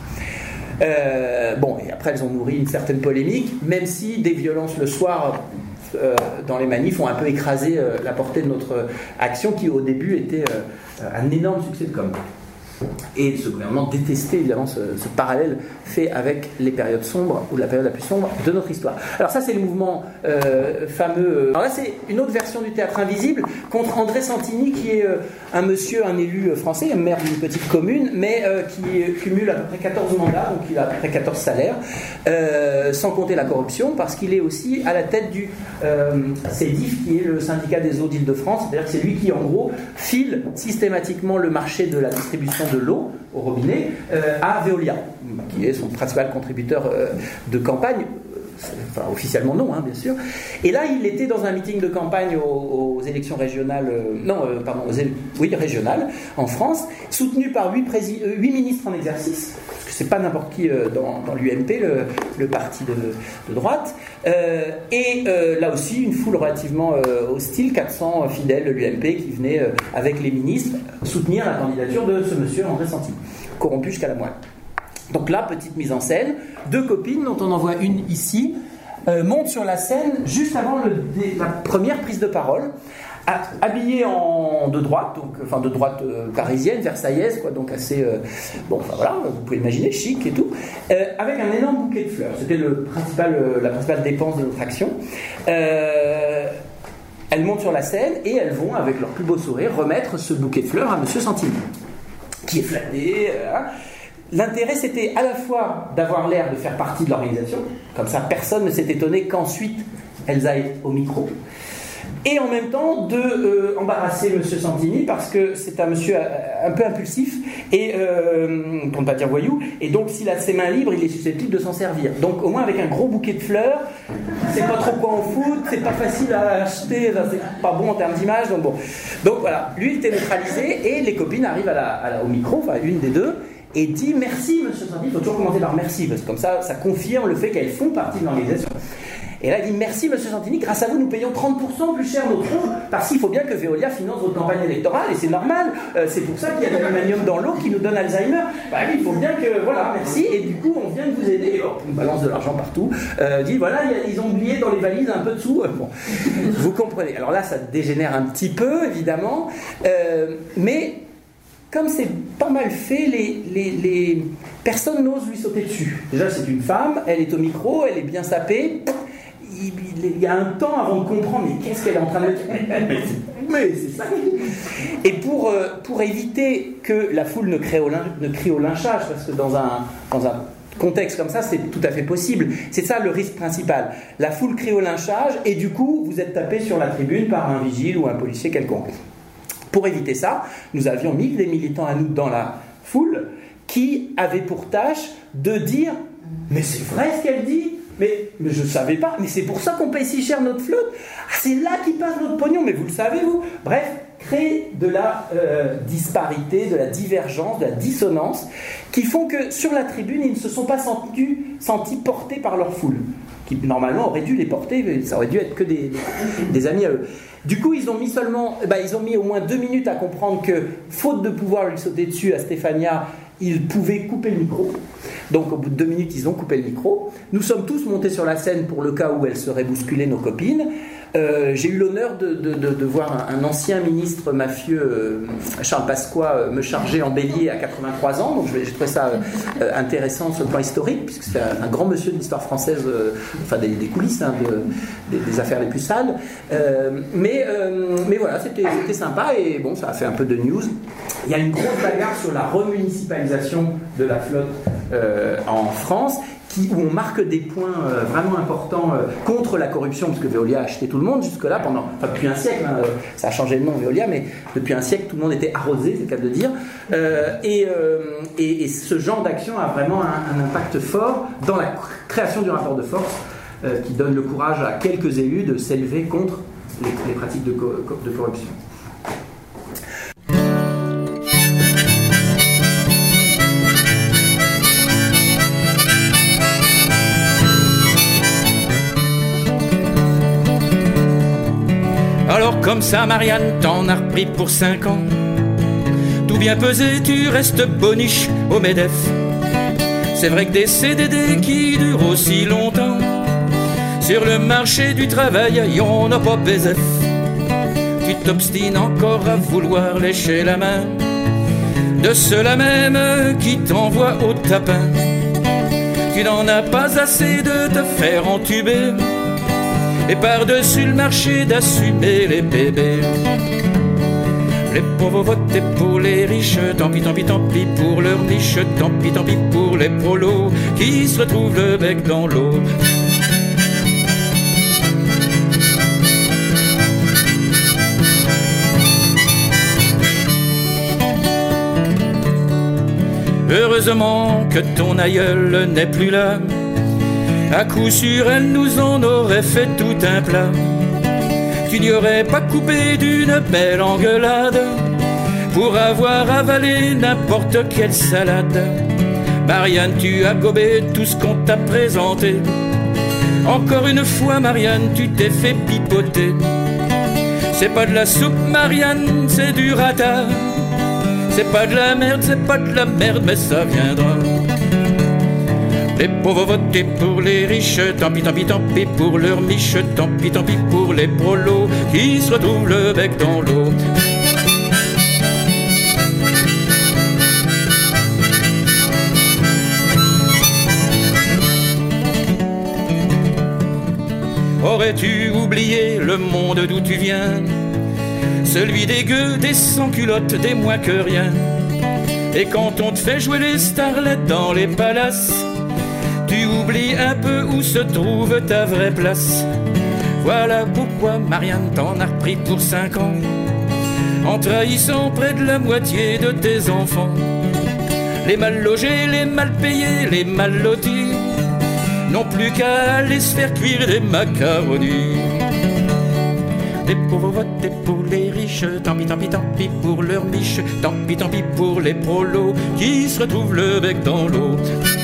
Euh, bon, et après, elles ont nourri une certaine polémique, même si des violences le soir euh, dans les manifs ont un peu écrasé euh, la portée de notre action qui, au début, était euh, un énorme succès de com'. Et ce gouvernement détestait évidemment ce, ce parallèle fait avec les périodes sombres, ou la période la plus sombre de notre histoire. Alors ça c'est le mouvement euh, fameux. Alors là c'est une autre version du théâtre invisible contre André Santini, qui est euh, un monsieur, un élu français, un maire d'une petite commune, mais euh, qui cumule à peu près quatorze mandats, donc il a à peu près quatorze salaires, euh, sans compter la corruption, parce qu'il est aussi à la tête du euh, CEDIF, qui est le syndicat des eaux d'Île-de-France, c'est-à-dire que c'est lui qui en gros file systématiquement le marché de la distribution de l'eau au robinet euh, à Veolia, qui est son principal contributeur euh, de campagne, enfin officiellement non, hein, bien sûr. Et là, il était dans un meeting de campagne aux, aux élections régionales, euh, non, euh, pardon, aux éle- oui, régionales en France, soutenu par huit, prési- euh, huit ministres en exercice, parce que c'est pas n'importe qui euh, dans, dans l'U M P, le, le parti de, de droite, euh, et euh, là aussi une foule relativement euh, hostile, quatre cents fidèles de l'U M P qui venaient euh, avec les ministres soutenir la candidature de ce monsieur André Santini, corrompu jusqu'à la moelle. Donc là, petite mise en scène, deux copines dont on en voit une ici, euh, montent sur la scène juste avant le, la première prise de parole, à, habillées en de droite, donc enfin de droite euh, parisienne, versaillaise, quoi, donc assez euh, bon, enfin voilà, vous pouvez imaginer, chic et tout, euh, avec un énorme bouquet de fleurs. C'était le principal, euh, la principale dépense de notre action. Euh, elles montent sur la scène et elles vont, avec leur plus beau sourire, remettre ce bouquet de fleurs à Monsieur Santini, qui est flatté. Euh, L'intérêt, c'était à la fois d'avoir l'air de faire partie de l'organisation, comme ça personne ne s'est étonné qu'ensuite elles aillent au micro, et en même temps de euh, embarrasser Monsieur Santini parce que c'est un monsieur un peu impulsif et euh, pour ne pas dire voyou, et donc s'il a ses mains libres, il est susceptible de s'en servir. Donc au moins avec un gros bouquet de fleurs, c'est pas trop quoi en foot, c'est pas facile à acheter, c'est pas bon en termes d'image, donc bon. Donc voilà, lui il était neutralisé et les copines arrivent à la, à la, au micro, enfin une des deux, et dit merci Monsieur Santini. Il faut toujours commencer par merci parce que comme ça, ça confirme le fait qu'elles font partie de l'organisation. Et là, il dit merci Monsieur Santini, grâce à vous, nous payons trente pour cent plus cher nos troncs, parce qu'il faut bien que Veolia finance votre campagne électorale, et c'est normal, euh, c'est pour ça qu'il y a de l'aluminium dans l'eau qui nous donne Alzheimer. Bah oui, il faut bien que, voilà, merci, et du coup, on vient de vous aider, et hop, on balance de l'argent partout, euh, dit voilà, y a, ils ont oublié dans les valises un peu de sous, bon, vous comprenez. Alors là, ça dégénère un petit peu, évidemment, euh, mais comme c'est pas mal fait, les, les, les personnes n'osent lui sauter dessus. Déjà, c'est une femme, elle est au micro, elle est bien sapée. Il y a un temps avant de comprendre, mais qu'est-ce qu'elle est en train de dire ? Mais c'est ça. Et pour, euh, pour éviter que la foule ne, crée au lin, ne crie au lynchage, parce que dans un, dans un contexte comme ça, c'est tout à fait possible. C'est ça le risque principal. La foule crie au lynchage, et du coup, vous êtes tapé sur la tribune par un vigile ou un policier quelconque. Pour éviter ça, nous avions mis des militants à nous dans la foule qui avaient pour tâche de dire « Mais c'est vrai ce qu'elle dit !» Mais, mais je ne savais pas, mais c'est pour ça qu'on paye si cher notre flotte. Ah, c'est là qu'il passe notre pognon, mais vous le savez, vous. Bref, créer de la euh, disparité, de la divergence, de la dissonance, qui font que sur la tribune, ils ne se sont pas sentis, sentis portés par leur foule, qui normalement auraient dû les porter, mais ça aurait dû être que des, des, des amis à eux. Du coup, ils ont mis seulement, bah, ils ont mis au moins deux minutes à comprendre que, faute de pouvoir lui sauter dessus à Stéphania, ils pouvaient couper le micro. Donc au bout de deux minutes, ils ont coupé le micro. Nous sommes tous montés sur la scène pour le cas où elles seraient bousculées, nos copines. Euh, j'ai eu l'honneur de, de, de, de voir un, un ancien ministre mafieux, euh, Charles Pasqua, euh, me charger en bélier à quatre-vingt-trois ans. Donc je, je trouvais ça euh, intéressant sur le plan historique, puisque c'est un, un grand monsieur de l'histoire française, euh, enfin des, des coulisses, hein, de, des, des affaires les plus sales. Euh, mais, euh, mais voilà, c'était, c'était sympa et bon, ça a fait un peu de news. Il y a une grosse bagarre sur la remunicipalisation de la flotte euh, en France. Qui, où on marque des points euh, vraiment importants euh, contre la corruption, parce que Veolia a acheté tout le monde jusque-là, pendant, enfin depuis un siècle, hein, ça a changé de nom Veolia, mais depuis un siècle tout le monde était arrosé, c'est le cas de le dire, euh, et, euh, et, et ce genre d'action a vraiment un, un impact fort dans la création du rapport de force, euh, qui donne le courage à quelques élus de s'élever contre les, les pratiques de, co- de corruption. Alors comme ça Marianne, t'en as repris pour cinq ans. Tout bien pesé, tu restes boniche au MEDEF. C'est vrai que des C D D qui durent aussi longtemps, sur le marché du travail, y'en a pas B S F. Tu t'obstines encore à vouloir lécher la main de ceux-là même qui t'envoient au tapin. Tu n'en as pas assez de te faire entuber, et par-dessus le marché d'assumer les bébés. Les pauvres votaient pour les riches, tant pis, tant pis, tant pis pour leurs niches, tant pis, tant pis pour les prolos qui se retrouvent le bec dans l'eau. Heureusement que ton aïeul n'est plus là, à coup sûr elle nous en aurait fait tout un plat. Tu n'y aurais pas coupé d'une belle engueulade pour avoir avalé n'importe quelle salade. Marianne, tu as gobé tout ce qu'on t'a présenté. Encore une fois Marianne, tu t'es fait pipoter. C'est pas de la soupe Marianne, c'est du rata. C'est pas de la merde, c'est pas de la merde, mais ça viendra. Les pauvres votaient pour les riches, tant pis, tant pis, tant pis pour leurs miches, tant pis, tant pis pour les prolos qui se retrouvent le bec dans l'eau. Aurais-tu oublié le monde d'où tu viens, celui des gueux, des sans-culottes, des moins que rien? Et quand on te fait jouer les starlettes dans les palaces, tu oublies un peu où se trouve ta vraie place. Voilà pourquoi Marianne t'en a repris pour cinq ans, en trahissant près de la moitié de tes enfants. Les mal logés, les mal payés, les mal lotis n'ont plus qu'à aller se faire cuire des macaronis. Les pauvres votent pour les riches, tant pis, tant pis, tant pis pour leurs miches, tant pis, tant pis pour les prolos qui se retrouvent le bec dans l'eau.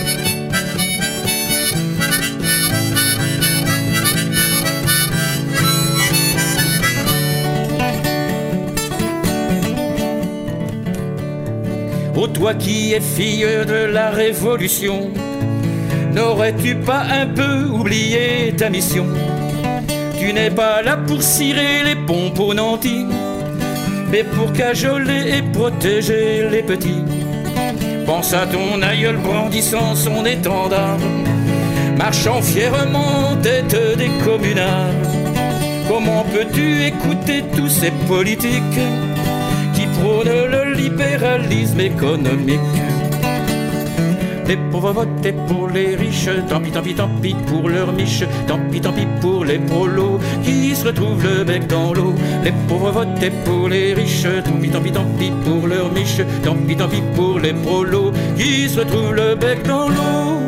Oh toi qui es fille de la Révolution, n'aurais-tu pas un peu oublié ta mission? Tu n'es pas là pour cirer les pompes aux nantis, mais pour cajoler et protéger les petits. Pense à ton aïeul brandissant son étendard, marchant fièrement en tête des communards. Comment peux-tu écouter tous ces politiques qui prônent le libéralisme économique? Les pauvres votent pour les riches, tant pis, tant pis, tant pis pour leurs miches, tant pis, tant pis pour les prolos qui se retrouvent le bec dans l'eau. Les pauvres votent pour les riches, tant pis, tant pis, tant pis pour leurs miches, tant pis, tant pis pour les prolos qui se retrouvent le bec dans l'eau.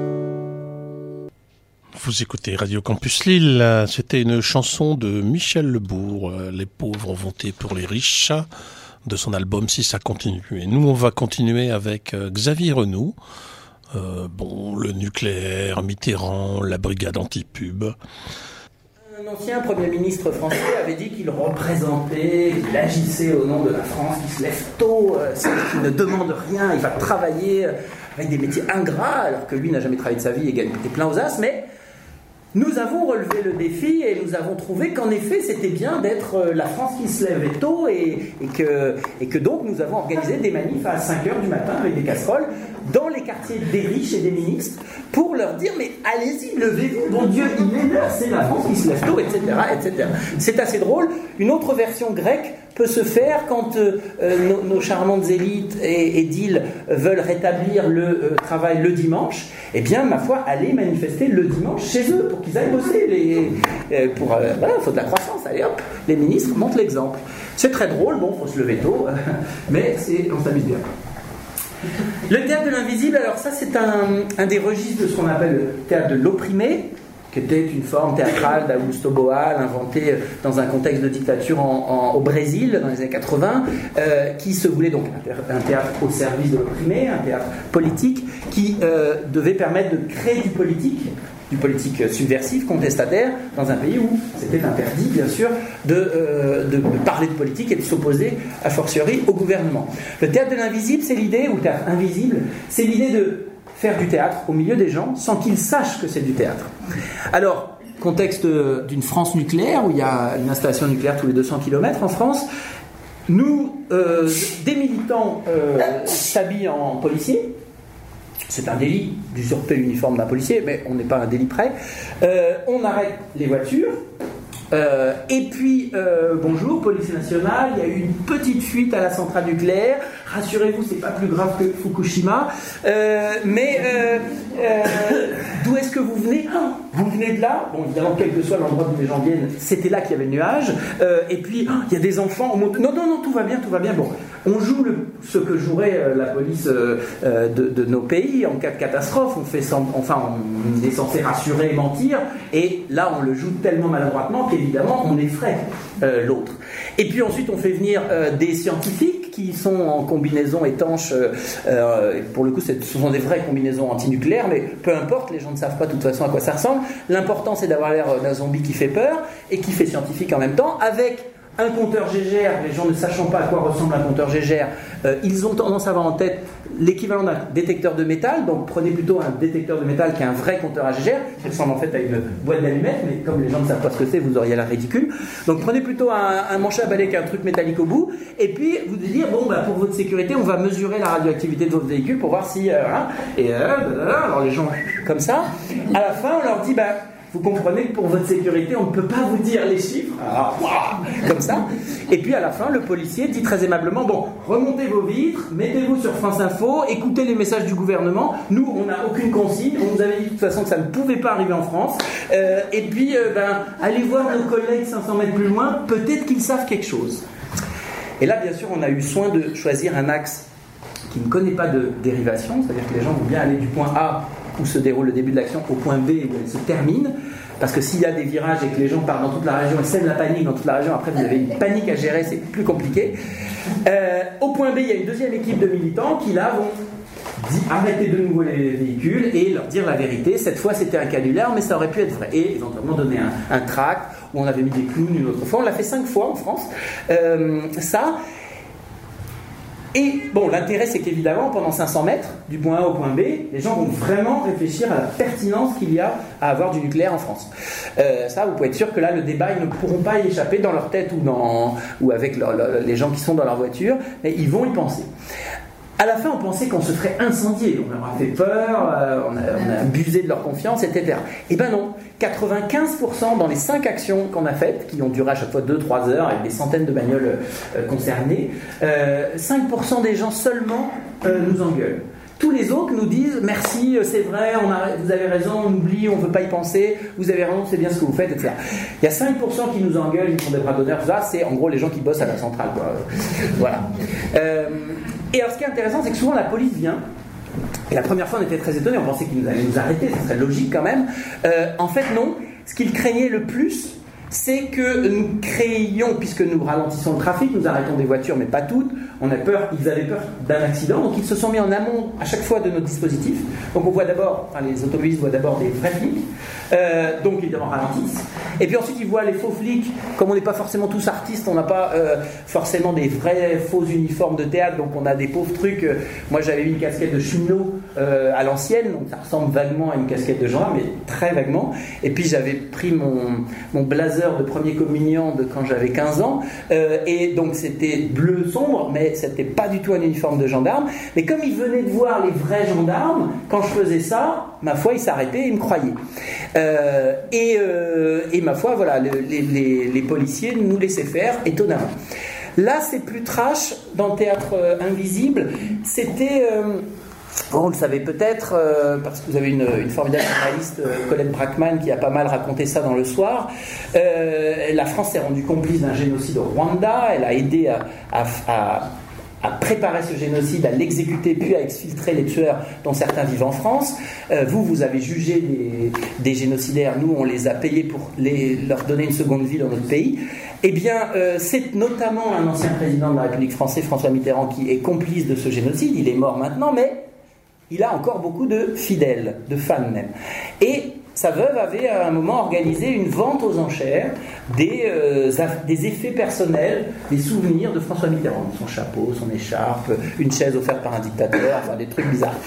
Vous écoutez Radio Campus Lille, c'était une chanson de Michel Lebourg, Les pauvres ont voté pour les riches, de son album Si ça continue. Et nous, on va continuer avec Xavier Renoux. Euh, bon, le nucléaire, Mitterrand, la brigade anti-pub. Un ancien Premier ministre français avait dit qu'il représentait, qu'il agissait au nom de la France, qui se lève tôt, euh, qui ne demande rien, il va travailler avec des métiers ingrats, alors que lui n'a jamais travaillé de sa vie et gagne plein aux as, mais nous avons relevé le défi et nous avons trouvé qu'en effet c'était bien d'être la France qui se lève tôt et, et, que, et que donc nous avons organisé des manifs à cinq heures du matin avec des casseroles dans les quartiers des riches et des ministres pour leur dire mais allez-y, levez-vous, bon Dieu, il est l'heure, c'est la France qui se lève tôt, et cetera, et cetera. C'est assez drôle. Une autre version grecque peut se faire quand euh, nos, nos charmantes élites et, et d'îles veulent rétablir le euh, travail le dimanche. Eh bien, ma foi, allez manifester le dimanche chez eux pour qu'ils aillent bosser. Les, euh, pour, euh, voilà, il faut de la croissance. Allez hop, les ministres montrent l'exemple. C'est très drôle, bon, il faut se lever tôt, euh, mais c'est, on s'amuse bien. Le théâtre de l'invisible, alors ça c'est un, un des registres de ce qu'on appelle le théâtre de l'opprimé, qui était une forme théâtrale d'Augusto Boal, inventée dans un contexte de dictature en, en, au Brésil dans les années quatre-vingts, euh, qui se voulait donc un théâtre au service de l'opprimé, un théâtre politique, qui euh, devait permettre de créer du politique, du politique subversif, contestataire, dans un pays où c'était interdit, bien sûr, de, euh, de, de parler de politique et de s'opposer, a fortiori, au gouvernement. Le théâtre de l'invisible, c'est l'idée, ou le théâtre invisible, c'est l'idée de faire du théâtre au milieu des gens sans qu'ils sachent que c'est du théâtre. Alors, contexte d'une France nucléaire, où il y a une installation nucléaire tous les deux cents kilomètres en France, nous, euh, des militants euh, s'habillent en policiers. C'est un délit d'usurper l'uniforme d'un policier, mais on n'est pas à un délit près. Euh, on arrête les voitures. Euh, et puis, euh, bonjour, police nationale, il y a eu une petite fuite à la centrale nucléaire. Rassurez-vous, c'est pas plus grave que Fukushima. Euh, mais euh, euh, d'où est-ce que vous venez? Vous venez de là. Bon, évidemment, quel que soit l'endroit d'où les gens viennent, c'était là qu'il y avait le nuage. Euh, et puis, il y a des enfants. On monte... Non, non, non, tout va bien, tout va bien. Bon, on joue le... ce que jouerait euh, la police euh, euh, de, de nos pays en cas de catastrophe. On fait sem... enfin, on est censé rassurer et mentir. Et là, on le joue tellement maladroitement qu'évidemment, on effraie euh, l'autre. Et puis ensuite, on fait venir euh, des scientifiques qui sont en combinaison étanche. Euh, euh, pour le coup, ce sont des vraies combinaisons antinucléaires, mais peu importe, les gens ne savent pas de toute façon à quoi ça ressemble. L'important, c'est d'avoir l'air d'un zombie qui fait peur et qui fait scientifique en même temps, avec un compteur Gégère. Les gens ne sachant pas à quoi ressemble un compteur Gégère, euh, ils ont tendance à avoir en tête l'équivalent d'un détecteur de métal. Donc prenez plutôt un détecteur de métal qui est un vrai compteur à Gégère, qui ressemble en fait à une boîte d'allumettes, mais comme les gens ne savent pas ce que c'est, vous auriez l'air ridicule. Donc prenez plutôt un, un manche à balai avec un truc métallique au bout, et puis vous dire, bon, bah, pour votre sécurité, on va mesurer la radioactivité de votre véhicule pour voir si... Euh, hein, et euh, alors les gens, comme ça, à la fin, on leur dit, bah, vous comprenez que pour votre sécurité, on ne peut pas vous dire les chiffres. Alors, wow, comme ça. Et puis à la fin, le policier dit très aimablement, bon, remontez vos vitres, mettez-vous sur France Info, écoutez les messages du gouvernement. Nous, on n'a aucune consigne. On nous avait dit de toute façon que ça ne pouvait pas arriver en France. Euh, et puis, euh, ben, allez voir nos collègues cinq cents mètres plus loin, peut-être qu'ils savent quelque chose. Et là, bien sûr, on a eu soin de choisir un axe qui ne connaît pas de dérivation, c'est-à-dire que les gens vont bien aller du point A où se déroule le début de l'action au point B où elle se termine, parce que s'il y a des virages et que les gens partent dans toute la région et sèment la panique dans toute la région, après vous avez une panique à gérer, c'est plus compliqué. Euh, au point B, il y a une deuxième équipe de militants qui là vont dire, arrêter de nouveau les véhicules et leur dire la vérité. Cette fois c'était un canular, mais ça aurait pu être vrai. Et éventuellement donner un, un tract où on avait mis des clowns une autre fois. On l'a fait cinq fois en France. Euh, ça... Et bon, l'intérêt c'est qu'évidemment, pendant cinq cents mètres, du point A au point B, les gens vont vraiment réfléchir à la pertinence qu'il y a à avoir du nucléaire en France. Euh, ça, vous pouvez être sûr que là, le débat, ils ne pourront pas y échapper dans leur tête ou, dans, ou avec leur, leur, les gens qui sont dans leur voiture, mais ils vont y penser. À la fin, on pensait qu'on se ferait incendier, on leur a fait peur, euh, on, a, on a abusé de leur confiance, et cetera. Eh ben non, quatre-vingt-quinze pour cent dans les cinq actions qu'on a faites, qui ont duré à chaque fois deux à trois heures, avec des centaines de bagnoles euh, concernées, euh, cinq pour cent des gens seulement euh, nous engueulent. Tous les autres nous disent « Merci, c'est vrai, on a, vous avez raison, on oublie, on ne veut pas y penser, vous avez raison, c'est bien ce que vous faites, et cetera » Il y a cinq pour cent qui nous engueulent, qui font des bras d'honneur, ça, c'est en gros les gens qui bossent à la centrale, quoi. Voilà. Euh, et alors ce qui est intéressant, c'est que souvent la police vient, et la première fois on était très étonnés, on pensait qu'ils allaient nous arrêter, ça serait logique quand même. Euh, en fait non, ce qu'ils craignaient le plus, c'est que nous créions, puisque nous ralentissons le trafic, nous arrêtons des voitures, mais pas toutes, on a peur, ils avaient peur d'un accident, donc ils se sont mis en amont à chaque fois de notre dispositif. Donc on voit d'abord, enfin les automobilistes voient d'abord des vrais flics, euh, donc évidemment ralentissent, et puis ensuite ils voient les faux flics, comme on n'est pas forcément tous artistes, on n'a pas euh, forcément des vrais faux uniformes de théâtre, donc on a des pauvres trucs, euh, moi j'avais eu une casquette de cheminot euh, à l'ancienne, donc ça ressemble vaguement à une casquette de gendarme, mais très vaguement, et puis j'avais pris mon, mon blazer de premier communion de quand j'avais quinze ans, euh, et donc c'était bleu sombre, mais c'était pas du tout un uniforme de gendarme, mais comme ils venaient de voir les vrais gendarmes, quand je faisais ça, ma foi, ils s'arrêtaient et ils me croyaient. Euh, et, euh, et ma foi, voilà, le, les, les, les policiers nous laissaient faire, étonnamment. Là, c'est plus trash, dans le théâtre euh, invisible, c'était... Euh, Bon, on le savait peut-être, euh, parce que vous avez une, une formidable journaliste, euh, Colette Brackman, qui a pas mal raconté ça dans Le Soir. Euh, la France s'est rendue complice d'un génocide au Rwanda, elle a aidé à, à, à, à préparer ce génocide, à l'exécuter, puis à exfiltrer les tueurs dont certains vivent en France. Euh, vous, vous avez jugé des, des génocidaires, nous, on les a payés pour les, leur donner une seconde vie dans notre pays. Eh bien, euh, c'est notamment un ancien président de la République française, François Mitterrand, qui est complice de ce génocide. Il est mort maintenant, mais... il a encore beaucoup de fidèles, de fans même. Et sa veuve avait à un moment organisé une vente aux enchères des, euh, des effets personnels, des souvenirs de François Mitterrand. Son chapeau, son écharpe, une chaise offerte par un dictateur, enfin des trucs bizarres.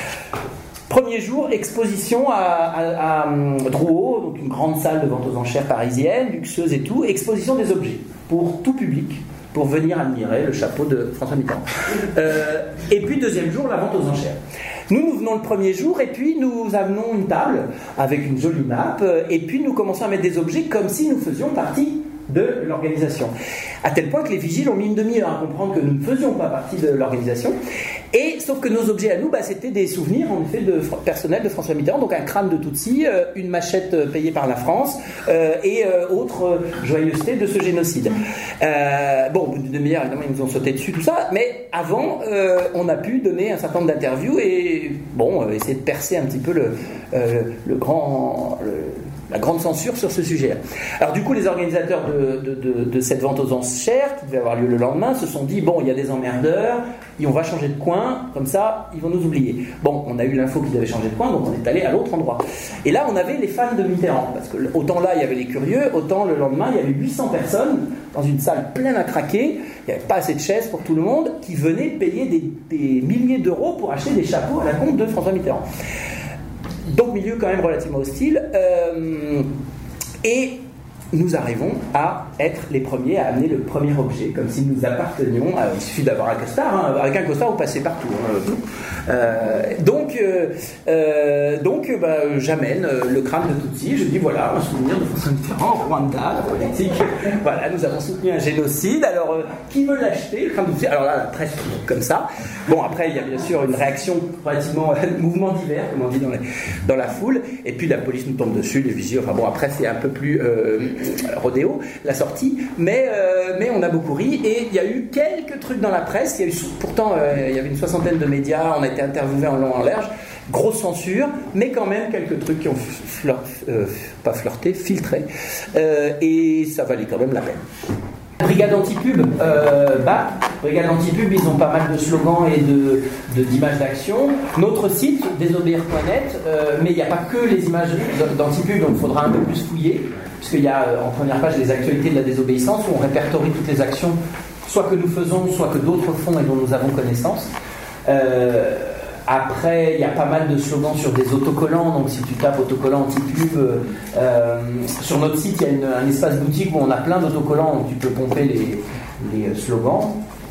Premier jour, exposition à, à, à Drouot, donc une grande salle de vente aux enchères parisienne, luxueuse et tout, exposition des objets pour tout public, pour venir admirer le chapeau de François Mitterrand. Euh, et puis deuxième jour, la vente aux enchères. Nous, nous venons le premier jour et puis nous amenons une table avec une jolie map et puis nous commençons à mettre des objets comme si nous faisions partie de l'organisation. À tel point que les vigiles ont mis une demi-heure à comprendre que nous ne faisions pas partie de l'organisation. Et sauf que nos objets à nous, bah, c'était des souvenirs en effet de personnels de François Mitterrand, donc un crâne de Tutsi, euh, une machette euh, payée par la France euh, et euh, autres euh, joyeusetés de ce génocide. Euh, bon, au bout d'une demi-heure, évidemment, ils nous ont sauté dessus, tout ça, mais avant, euh, on a pu donner un certain nombre d'interviews et bon, euh, essayer de percer un petit peu le, euh, le grand... Le, la grande censure sur ce sujet. Alors du coup, les organisateurs de, de, de, de cette vente aux enchères, qui devait avoir lieu le lendemain, se sont dit, bon, il y a des emmerdeurs, et on va changer de coin, comme ça, ils vont nous oublier. Bon, on a eu l'info qu'ils avaient changé de coin, donc on est allé à l'autre endroit. Et là, on avait les fans de Mitterrand, parce que autant là, il y avait les curieux, autant le lendemain, il y avait huit cents personnes, dans une salle pleine à craquer, il n'y avait pas assez de chaises pour tout le monde, qui venaient payer des, des milliers d'euros pour acheter des chapeaux à la compte de François Mitterrand. Donc milieu quand même relativement hostile. Euh, et nous arrivons à être les premiers à amener le premier objet, comme si nous appartenions. À, il suffit d'avoir un costard, hein, avec un costard vous passez partout. Hein, euh, donc, euh, euh, donc bah, j'amène le crâne de Tutsi. Je dis voilà, un souvenir de François Mitterrand, Rwanda, la politique. Voilà, nous avons soutenu un génocide. Alors, euh, qui veut l'acheter, le crâne de Tutsi? Alors là, la presse comme ça. Bon, après, il y a bien sûr une réaction relativement mouvement divers, comme on dit dans, les, dans la foule. Et puis la police nous tombe dessus, les vigiles. Enfin bon, après c'est un peu plus euh, rodéo la sortie, mais euh, mais on a beaucoup ri et il y a eu quelques trucs dans la presse. Il y a eu pourtant euh, il y avait une soixantaine de médias. On a été interviewés en long en large. Grosse censure, mais quand même quelques trucs qui ont fleur, euh, pas flirté, filtré, euh, et ça valait quand même la peine. Brigade anti-pub, euh, bah, Brigade anti-pub, ils ont pas mal de slogans et de, de, d'images d'action. Notre site, désobéir point net, euh, mais il n'y a pas que les images d'anti-pub, donc il faudra un peu plus fouiller, puisqu'il y a en première page les actualités de la désobéissance, où on répertorie toutes les actions, soit que nous faisons, soit que d'autres font et dont nous avons connaissance. Euh, Après, il y a pas mal de slogans sur des autocollants. Donc, si tu tapes autocollant anti-pub, euh, sur notre site, il y a une, un espace boutique où on a plein d'autocollants où tu peux pomper les, les slogans.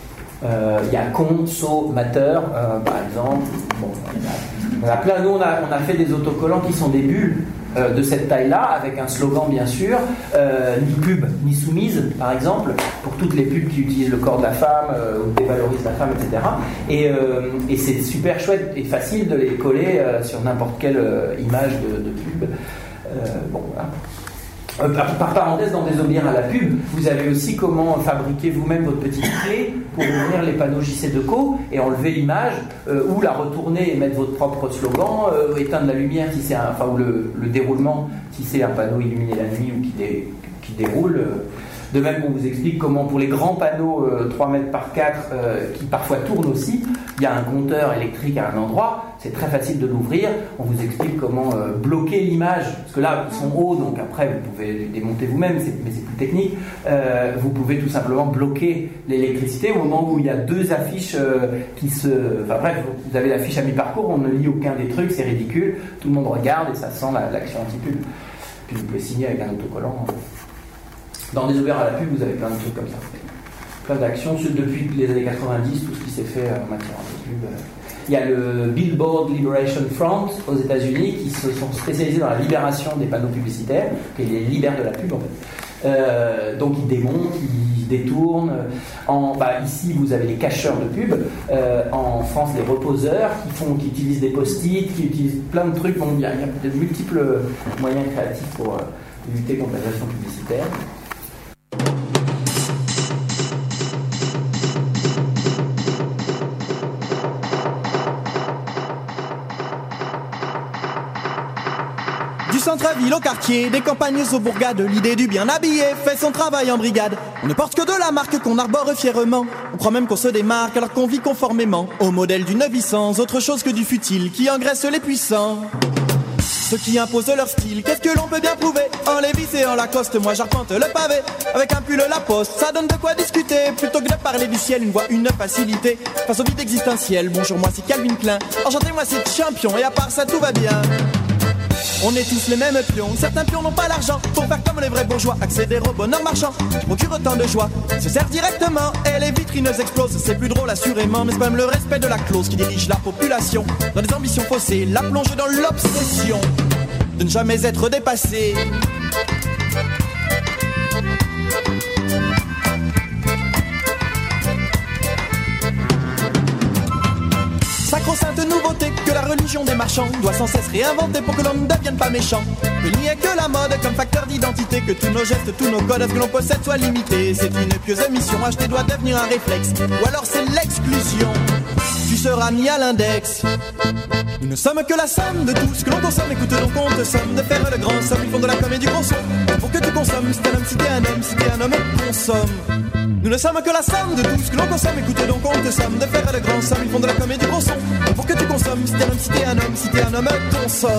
Euh, il y a consommateur, euh, par exemple. Bon, il y a, on a plein. Nous, on a, on a fait des autocollants qui sont des bulles euh, de cette taille-là, avec un slogan, bien sûr. Euh, ni pub, ni soumise, par exemple, pour toutes les pubs qui utilisent le corps de la femme euh, ou dévalorisent la femme, et cetera. Et, euh, et c'est super chouette et facile de les coller euh, sur n'importe quelle euh, image de, de pub. Euh, bon, voilà. Euh, par, par parenthèse, dans Désobéir à la pub, vous avez aussi comment fabriquer vous-même votre petite clé pour ouvrir les panneaux J C Deco et enlever l'image, euh, ou la retourner et mettre votre propre slogan, euh, éteindre la lumière si c'est un, enfin, ou le, le déroulement si c'est un panneau illuminé la nuit ou qui, dé, qui déroule. Euh. De même qu'on vous explique comment pour les grands panneaux euh, trois mètres par quatre euh, qui parfois tournent aussi, il y a un compteur électrique à un endroit, c'est très facile de l'ouvrir. On vous explique comment euh, bloquer l'image, parce que là ils sont hauts, donc après vous pouvez les démonter vous-même, c'est, mais c'est plus technique. Euh, vous pouvez tout simplement bloquer l'électricité au moment où il y a deux affiches euh, qui se... Enfin bref, vous avez l'affiche à mi-parcours, on ne lit aucun des trucs, c'est ridicule, tout le monde regarde et ça sent la, l'action anti-pub. Puis vous pouvez signer avec un autocollant. Dans Désobéir à la pub, vous avez plein de trucs comme ça. Plein d'actions depuis les années quatre-vingt-dix, tout ce qui s'est fait en matière de pub. Il y a le Billboard Liberation Front aux États-Unis qui se sont spécialisés dans la libération des panneaux publicitaires, qui les libèrent de la pub en fait. Euh, donc ils démontent, ils détournent. En, bah, ici, vous avez les cacheurs de pub. Euh, en France, les reposeurs qui, font, qui utilisent des post-it, qui utilisent plein de trucs. Bon, il y a, il y a de multiples moyens créatifs pour euh, lutter contre l'agression publicitaire. Centre-ville au quartier, des campagnes aux bourgades, l'idée du bien habillé fait son travail en brigade. On ne porte que de la marque qu'on arbore fièrement. On croit même qu'on se démarque alors qu'on vit conformément au modèle du neuf sans autre chose que du futile qui engraisse les puissants. Ceux qui imposent leur style, qu'est-ce que l'on peut bien prouver? En Lévis et en Lacoste, moi j'arpente le pavé avec un pull La Poste, ça donne de quoi discuter. Plutôt que de parler du ciel, une voix, une facilité face au vide existentiel. Bonjour, moi c'est Calvin Klein, enchanté, moi c'est Champion. Et à part ça tout va bien. On est tous les mêmes pions, certains pions n'ont pas l'argent pour faire comme les vrais bourgeois, accéder au bonheur marchand, qui procure autant de joie, se sert directement et les vitrines explosent. C'est plus drôle assurément, mais c'est quand même le respect de la clause qui dirige la population dans des ambitions faussées, la plonge dans l'obsession de ne jamais être dépassé. Sacro-sainte nouveauté que la religion des marchands doit sans cesse réinventer pour que l'on ne devienne pas méchant. Que n'y ait que la mode comme facteur d'identité, que tous nos gestes, tous nos codes, ce que l'on possède soit limité. C'est une pieuse mission, acheter doit devenir un réflexe, ou alors c'est l'exclusion. Tu seras mis à l'index. Nous ne sommes que la somme de tout ce que l'on consomme. Écoute donc on te somme de faire le grand somme. Ils font de la com et du consomme. Pour que tu consommes, si t'es un homme, si t'es un homme, si t'es un homme, consomme. Nous ne sommes que la somme de tout ce que l'on consomme. Écoute donc on te somme de faire le grand somme. Ils font de la com et du consomme. Pour que tu consommes, si t'es un homme, si t'es un homme, si t'es un homme, consomme.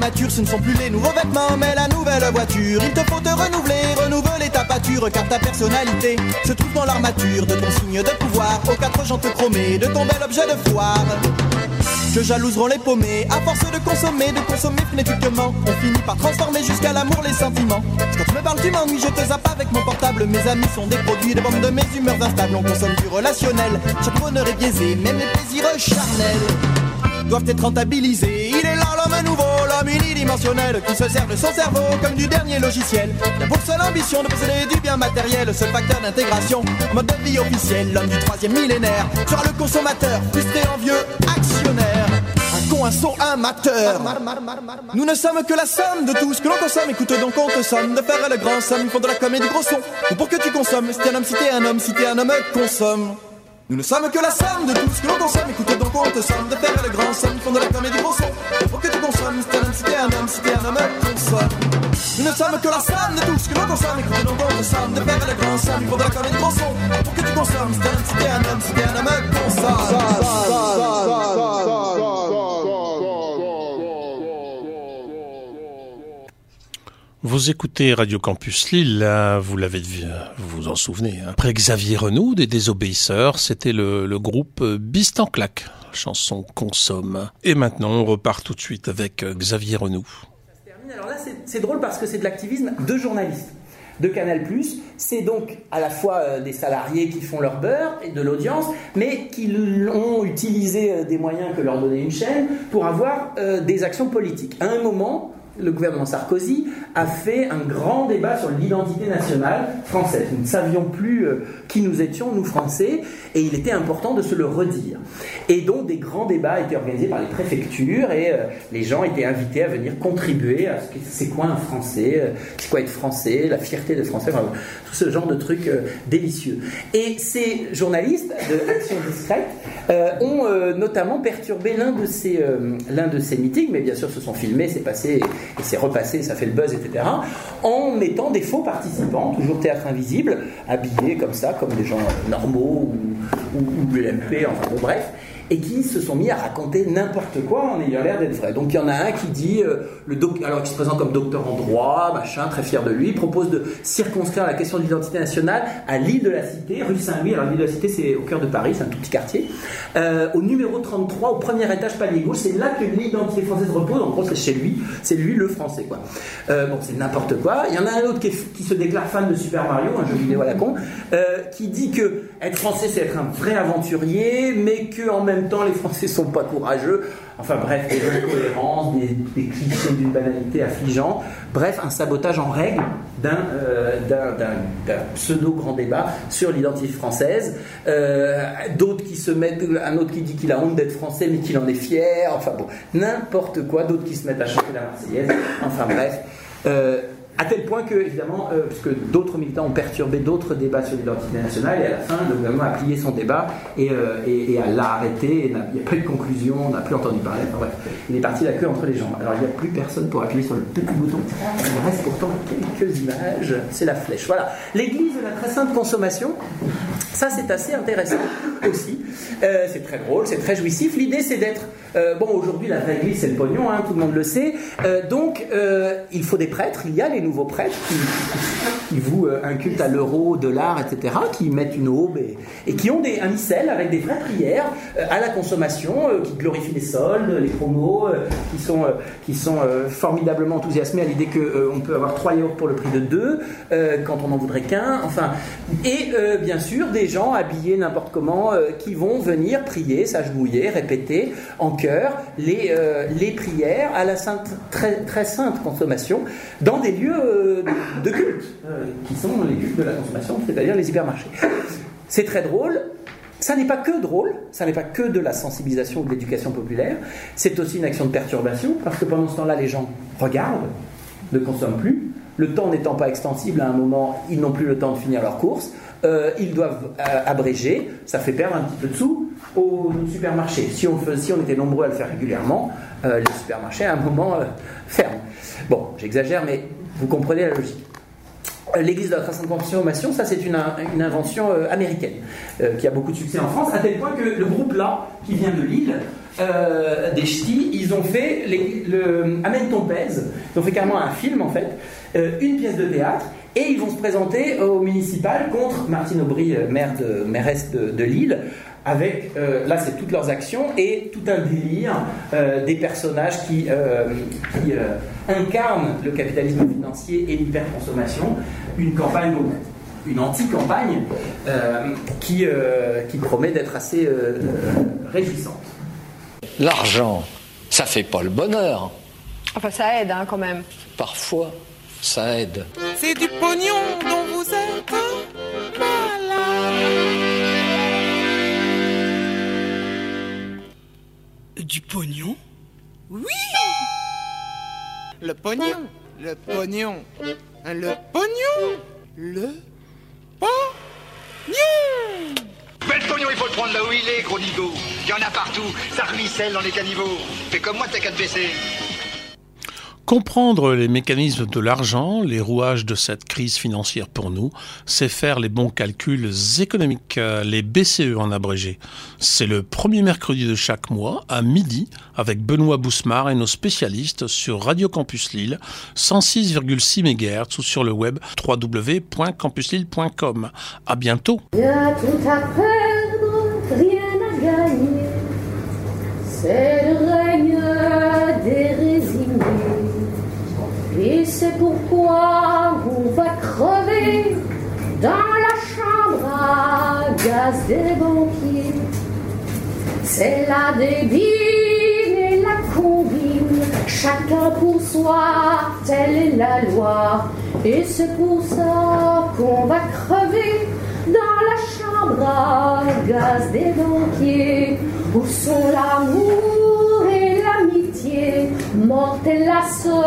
nature, ce ne sont plus les nouveaux vêtements, mais la nouvelle voiture. Il te faut te renouveler, renouveler ta pâture, car ta personnalité se trouve dans l'armature de ton signe de pouvoir, aux quatre jantes chromées de ton bel objet de foire. Que jalouseront les paumés, à force de consommer, de consommer frénétiquement, on finit par transformer jusqu'à l'amour les sentiments. Quand tu me parles tu m'ennuies, je te zappe avec mon portable. Mes amis sont des produits de bande de mes humeurs instables. On consomme du relationnel, chaque bonheur est biaisé, même les plaisirs charnels doivent être rentabilisés. Il est là l'homme nouveau, l'homme unidimensionnel, qui se sert de son cerveau comme du dernier logiciel. Il a pour seule ambition de posséder du bien matériel, seul facteur d'intégration, mode de vie officiel. L'homme du troisième millénaire sera le consommateur, frustré, envieux, actionnaire. Un con, un sot, un mateur. Nous ne sommes que la somme de tout ce que l'on consomme. Écoute donc on te somme de faire le grand somme. Ils font de la comédie gros son. Ou pour que tu consommes, si t'es un homme, si t'es un homme, si t'es un homme, consomme. Nous ne sommes que la somme de tout ce que l'on consomme. Écoute donc on te somme de faire le grand somme. Ils font de la comédie gros son. Ou pour que tu consommes, si t'es un homme, si t'es un homme, si t'es un homme, consomme. Nous ne sommes que la somme de tout ce que l'on consomme. Écoute donc on te somme de faire le grand somme. Ils font de la comédie gros son. Pour que tu consommes, si t'es un homme, si t'es un homme, si t'es un homme, consomme. Vous écoutez Radio Campus Lille, là, vous l'avez vu, vous vous en souvenez. Après Xavier Renaud des Désobéisseurs, c'était le, le groupe Bist en claque, chanson Consomme. Et maintenant, on repart tout de suite avec Xavier Renaud. Alors là, c'est, c'est drôle parce que c'est de l'activisme de journalistes de Canal plus. C'est donc à la fois euh, des salariés qui font leur beurre et de l'audience, mais qui ont utilisé euh, des moyens que leur donnait une chaîne pour avoir euh, des actions politiques. À un moment, le gouvernement Sarkozy a fait un grand débat sur l'identité nationale française. Nous ne savions plus euh, qui nous étions, nous Français, et il était important de se le redire. Et donc des grands débats étaient organisés par les préfectures et euh, les gens étaient invités à venir contribuer à ce que c'est quoi un Français, euh, c'est quoi être Français, la fierté d'être Français, enfin, tout ce genre de trucs euh, délicieux. Et ces journalistes de Action Discrète euh, ont euh, notamment perturbé l'un de ces euh, l'un de ces meetings, mais bien sûr se sont filmés, c'est passé et c'est repassé, ça fait le buzz, et cetera, en mettant des faux participants, toujours théâtre invisible, habillés comme ça, comme des gens normaux ou, ou, ou de l'M P, enfin bon, bref, et qui se sont mis à raconter n'importe quoi en ayant l'air d'être vrai. Donc il y en a un qui dit, euh, le doc, alors qui se présente comme docteur en droit, machin, très fier de lui, propose de circonscrire la question de l'identité nationale à l'île de la Cité, rue Saint-Louis. Alors l'île de la Cité, c'est au cœur de Paris, c'est un tout petit quartier. Euh, au numéro trente-trois, au premier étage, palier gauche, c'est là que l'identité française repose. En gros, c'est chez lui, c'est lui le français, quoi. Euh, bon, c'est n'importe quoi. Il y en a un autre qui, est, qui se déclare fan de Super Mario, un jeu vidéo à la con, euh, qui dit que être français, c'est être un vrai aventurier, mais que en même temps les Français sont pas courageux, enfin bref, des incohérences, des, des clichés d'une banalité affligeante, bref, un sabotage en règle d'un, euh, d'un, d'un, d'un pseudo grand débat sur l'identité française, euh, d'autres qui se mettent, un autre qui dit qu'il a honte d'être français mais qu'il en est fier, enfin bon, n'importe quoi, d'autres qui se mettent à chanter la Marseillaise, enfin bref, euh, à tel point que, évidemment, euh, parce que d'autres militants ont perturbé d'autres débats sur l'identité nationale, et à la fin, le gouvernement a plié son débat et, euh, et, et l'a arrêté, et il n'y a pas eu de conclusion, on n'a plus entendu parler, enfin bref, il est parti la queue entre les jambes. Alors il n'y a plus personne pour appuyer sur le petit bouton, il reste pourtant quelques images, c'est la flèche. Voilà, l'église de la très sainte consommation, ça c'est assez intéressant aussi, euh, c'est très drôle, c'est très jouissif. L'idée c'est d'être, euh, bon aujourd'hui la vraie église c'est le pognon, hein, tout le monde le sait, euh, donc euh, il faut des prêtres, il y a les nouveaux prêtres qui, qui vouent euh, un culte à l'euro, de l'art, et cetera, qui mettent une aube et, et qui ont des, un missel avec des vraies prières euh, à la consommation, euh, qui glorifient les soldes, les promos, euh, qui sont, euh, qui sont euh, formidablement enthousiasmés à l'idée qu'on euh, peut avoir trois yaourts pour le prix de deux, euh, quand on n'en voudrait qu'un, enfin, et euh, bien sûr des gens habillés n'importe comment euh, qui vont venir prier, s'agenouiller, répéter en chœur les, euh, les prières à la sainte, très, très sainte consommation dans des lieux euh, de culte, euh, qui sont les cultes de la consommation, c'est-à-dire les hypermarchés. C'est très drôle. Ça n'est pas que drôle, ça n'est pas que de la sensibilisation ou de l'éducation populaire, c'est aussi une action de perturbation, parce que pendant ce temps-là, les gens regardent, ne consomment plus, le temps n'étant pas extensible, à un moment, ils n'ont plus le temps de finir leurs courses, euh, ils doivent euh, abréger, ça fait perdre un petit peu de sous aux supermarchés. Si on, si on était nombreux à le faire régulièrement, euh, les supermarchés, à un moment, euh, ferment. Bon, j'exagère, mais vous comprenez la logique. L'église de la très sainte consommation, ça c'est une, une invention euh, américaine euh, qui a beaucoup de succès en France, à tel point que le groupe là, qui vient de Lille, euh, des ch'tis, ils ont fait les, le Amène ton pèse. Ils ont fait carrément un film en fait, euh, une pièce de théâtre, et ils vont se présenter au municipal contre Martine Aubry, maire de, mairesse de, de Lille. Avec, euh, là c'est toutes leurs actions et tout un délire euh, des personnages qui, euh, qui euh, incarnent le capitalisme financier et l'hyperconsommation, une campagne, donc, une anti-campagne euh, qui, euh, qui promet d'être assez euh, réjouissante. L'argent, ça fait pas le bonheur. Enfin ça aide hein, quand même. Parfois, ça aide. C'est du pognon dont vous êtes malade. Du pognon? Oui! Le pognon, le pognon, le pognon, le pognon! Mais le pognon, il faut le prendre là où il est, gros nigo. Il y en a partout, ça ruisselle dans les caniveaux. Fais comme moi, t'as qu'à te baisser. Comprendre les mécanismes de l'argent, les rouages de cette crise financière pour nous, c'est faire les bons calculs économiques, les B C E en abrégé. C'est le premier mercredi de chaque mois, à midi, avec Benoît Bousmar et nos spécialistes sur Radio Campus Lille, cent six virgule six mégahertz ou sur le web w w w point campus lille point com. À bientôt. Il y a tout à perdre, rien à gagner. C'est le règne des résignés. Et c'est pourquoi on va crever dans la chambre à gaz des banquiers. C'est la débine et la combine, chacun pour soi, telle est la loi. Et c'est pour ça qu'on va crever dans la chambre à gaz des banquiers, où sont l'amour et l'amitié, mortelle la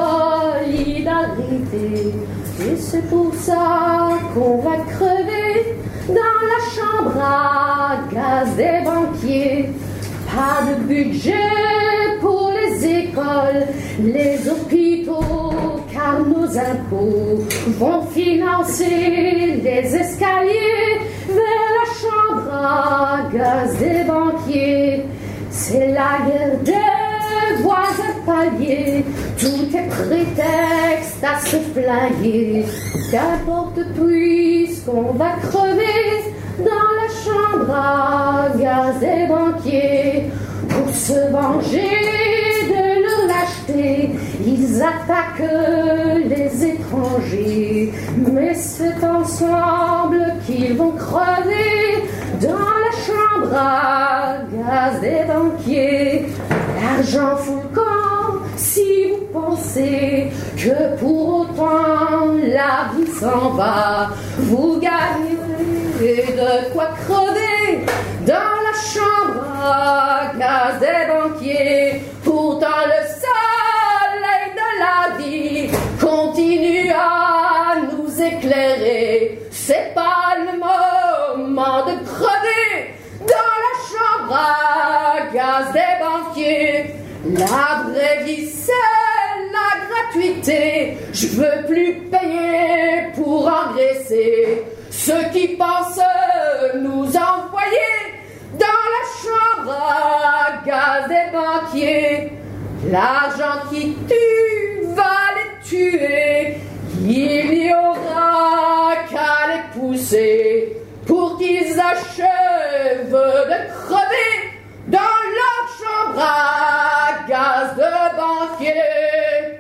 solidarité. Et c'est pour ça qu'on va crever dans la chambre à gaz des banquiers. Pas de budget pour les écoles, les hôpitaux, car nos impôts vont financer les escaliers vers la chambre à gaz des banquiers. C'est la guerre des voisins paliers, tout est prétexte à se flinguer. Qu'importe puisqu'on va crever dans la chambre à gaz des banquiers. Pour se venger de leur lâcheté, ils attaquent les étrangers. Mais c'est ensemble qu'ils vont crever dans la chambre à gaz des banquiers. L'argent fout le camp si vous pensez que pour autant la vie s'en va. Vous gagnerez de quoi crever dans la chambre à gaz des banquiers. Pourtant le soleil de la vie continue à nous éclairer. C'est pas le moment de crever dans la chambre à gaz des banquiers. La vraie vie c'est la gratuité. Je veux plus payer pour engraisser ceux qui pensent nous envoyer dans la chambre à gaz des banquiers. L'argent qui tue va les tuer. Il n'y aura qu'à les pousser pour qu'ils achèvent de crever dans leur chambre à gaz de banquier.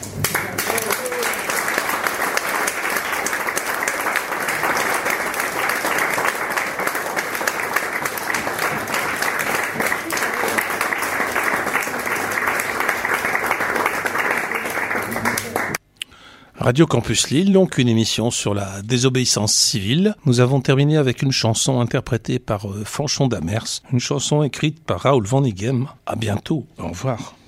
Radio Campus Lille, donc une émission sur la désobéissance civile. Nous avons terminé avec une chanson interprétée par Fanchon d'Amers, une chanson écrite par Raoul Van Nigem. À bientôt, au revoir.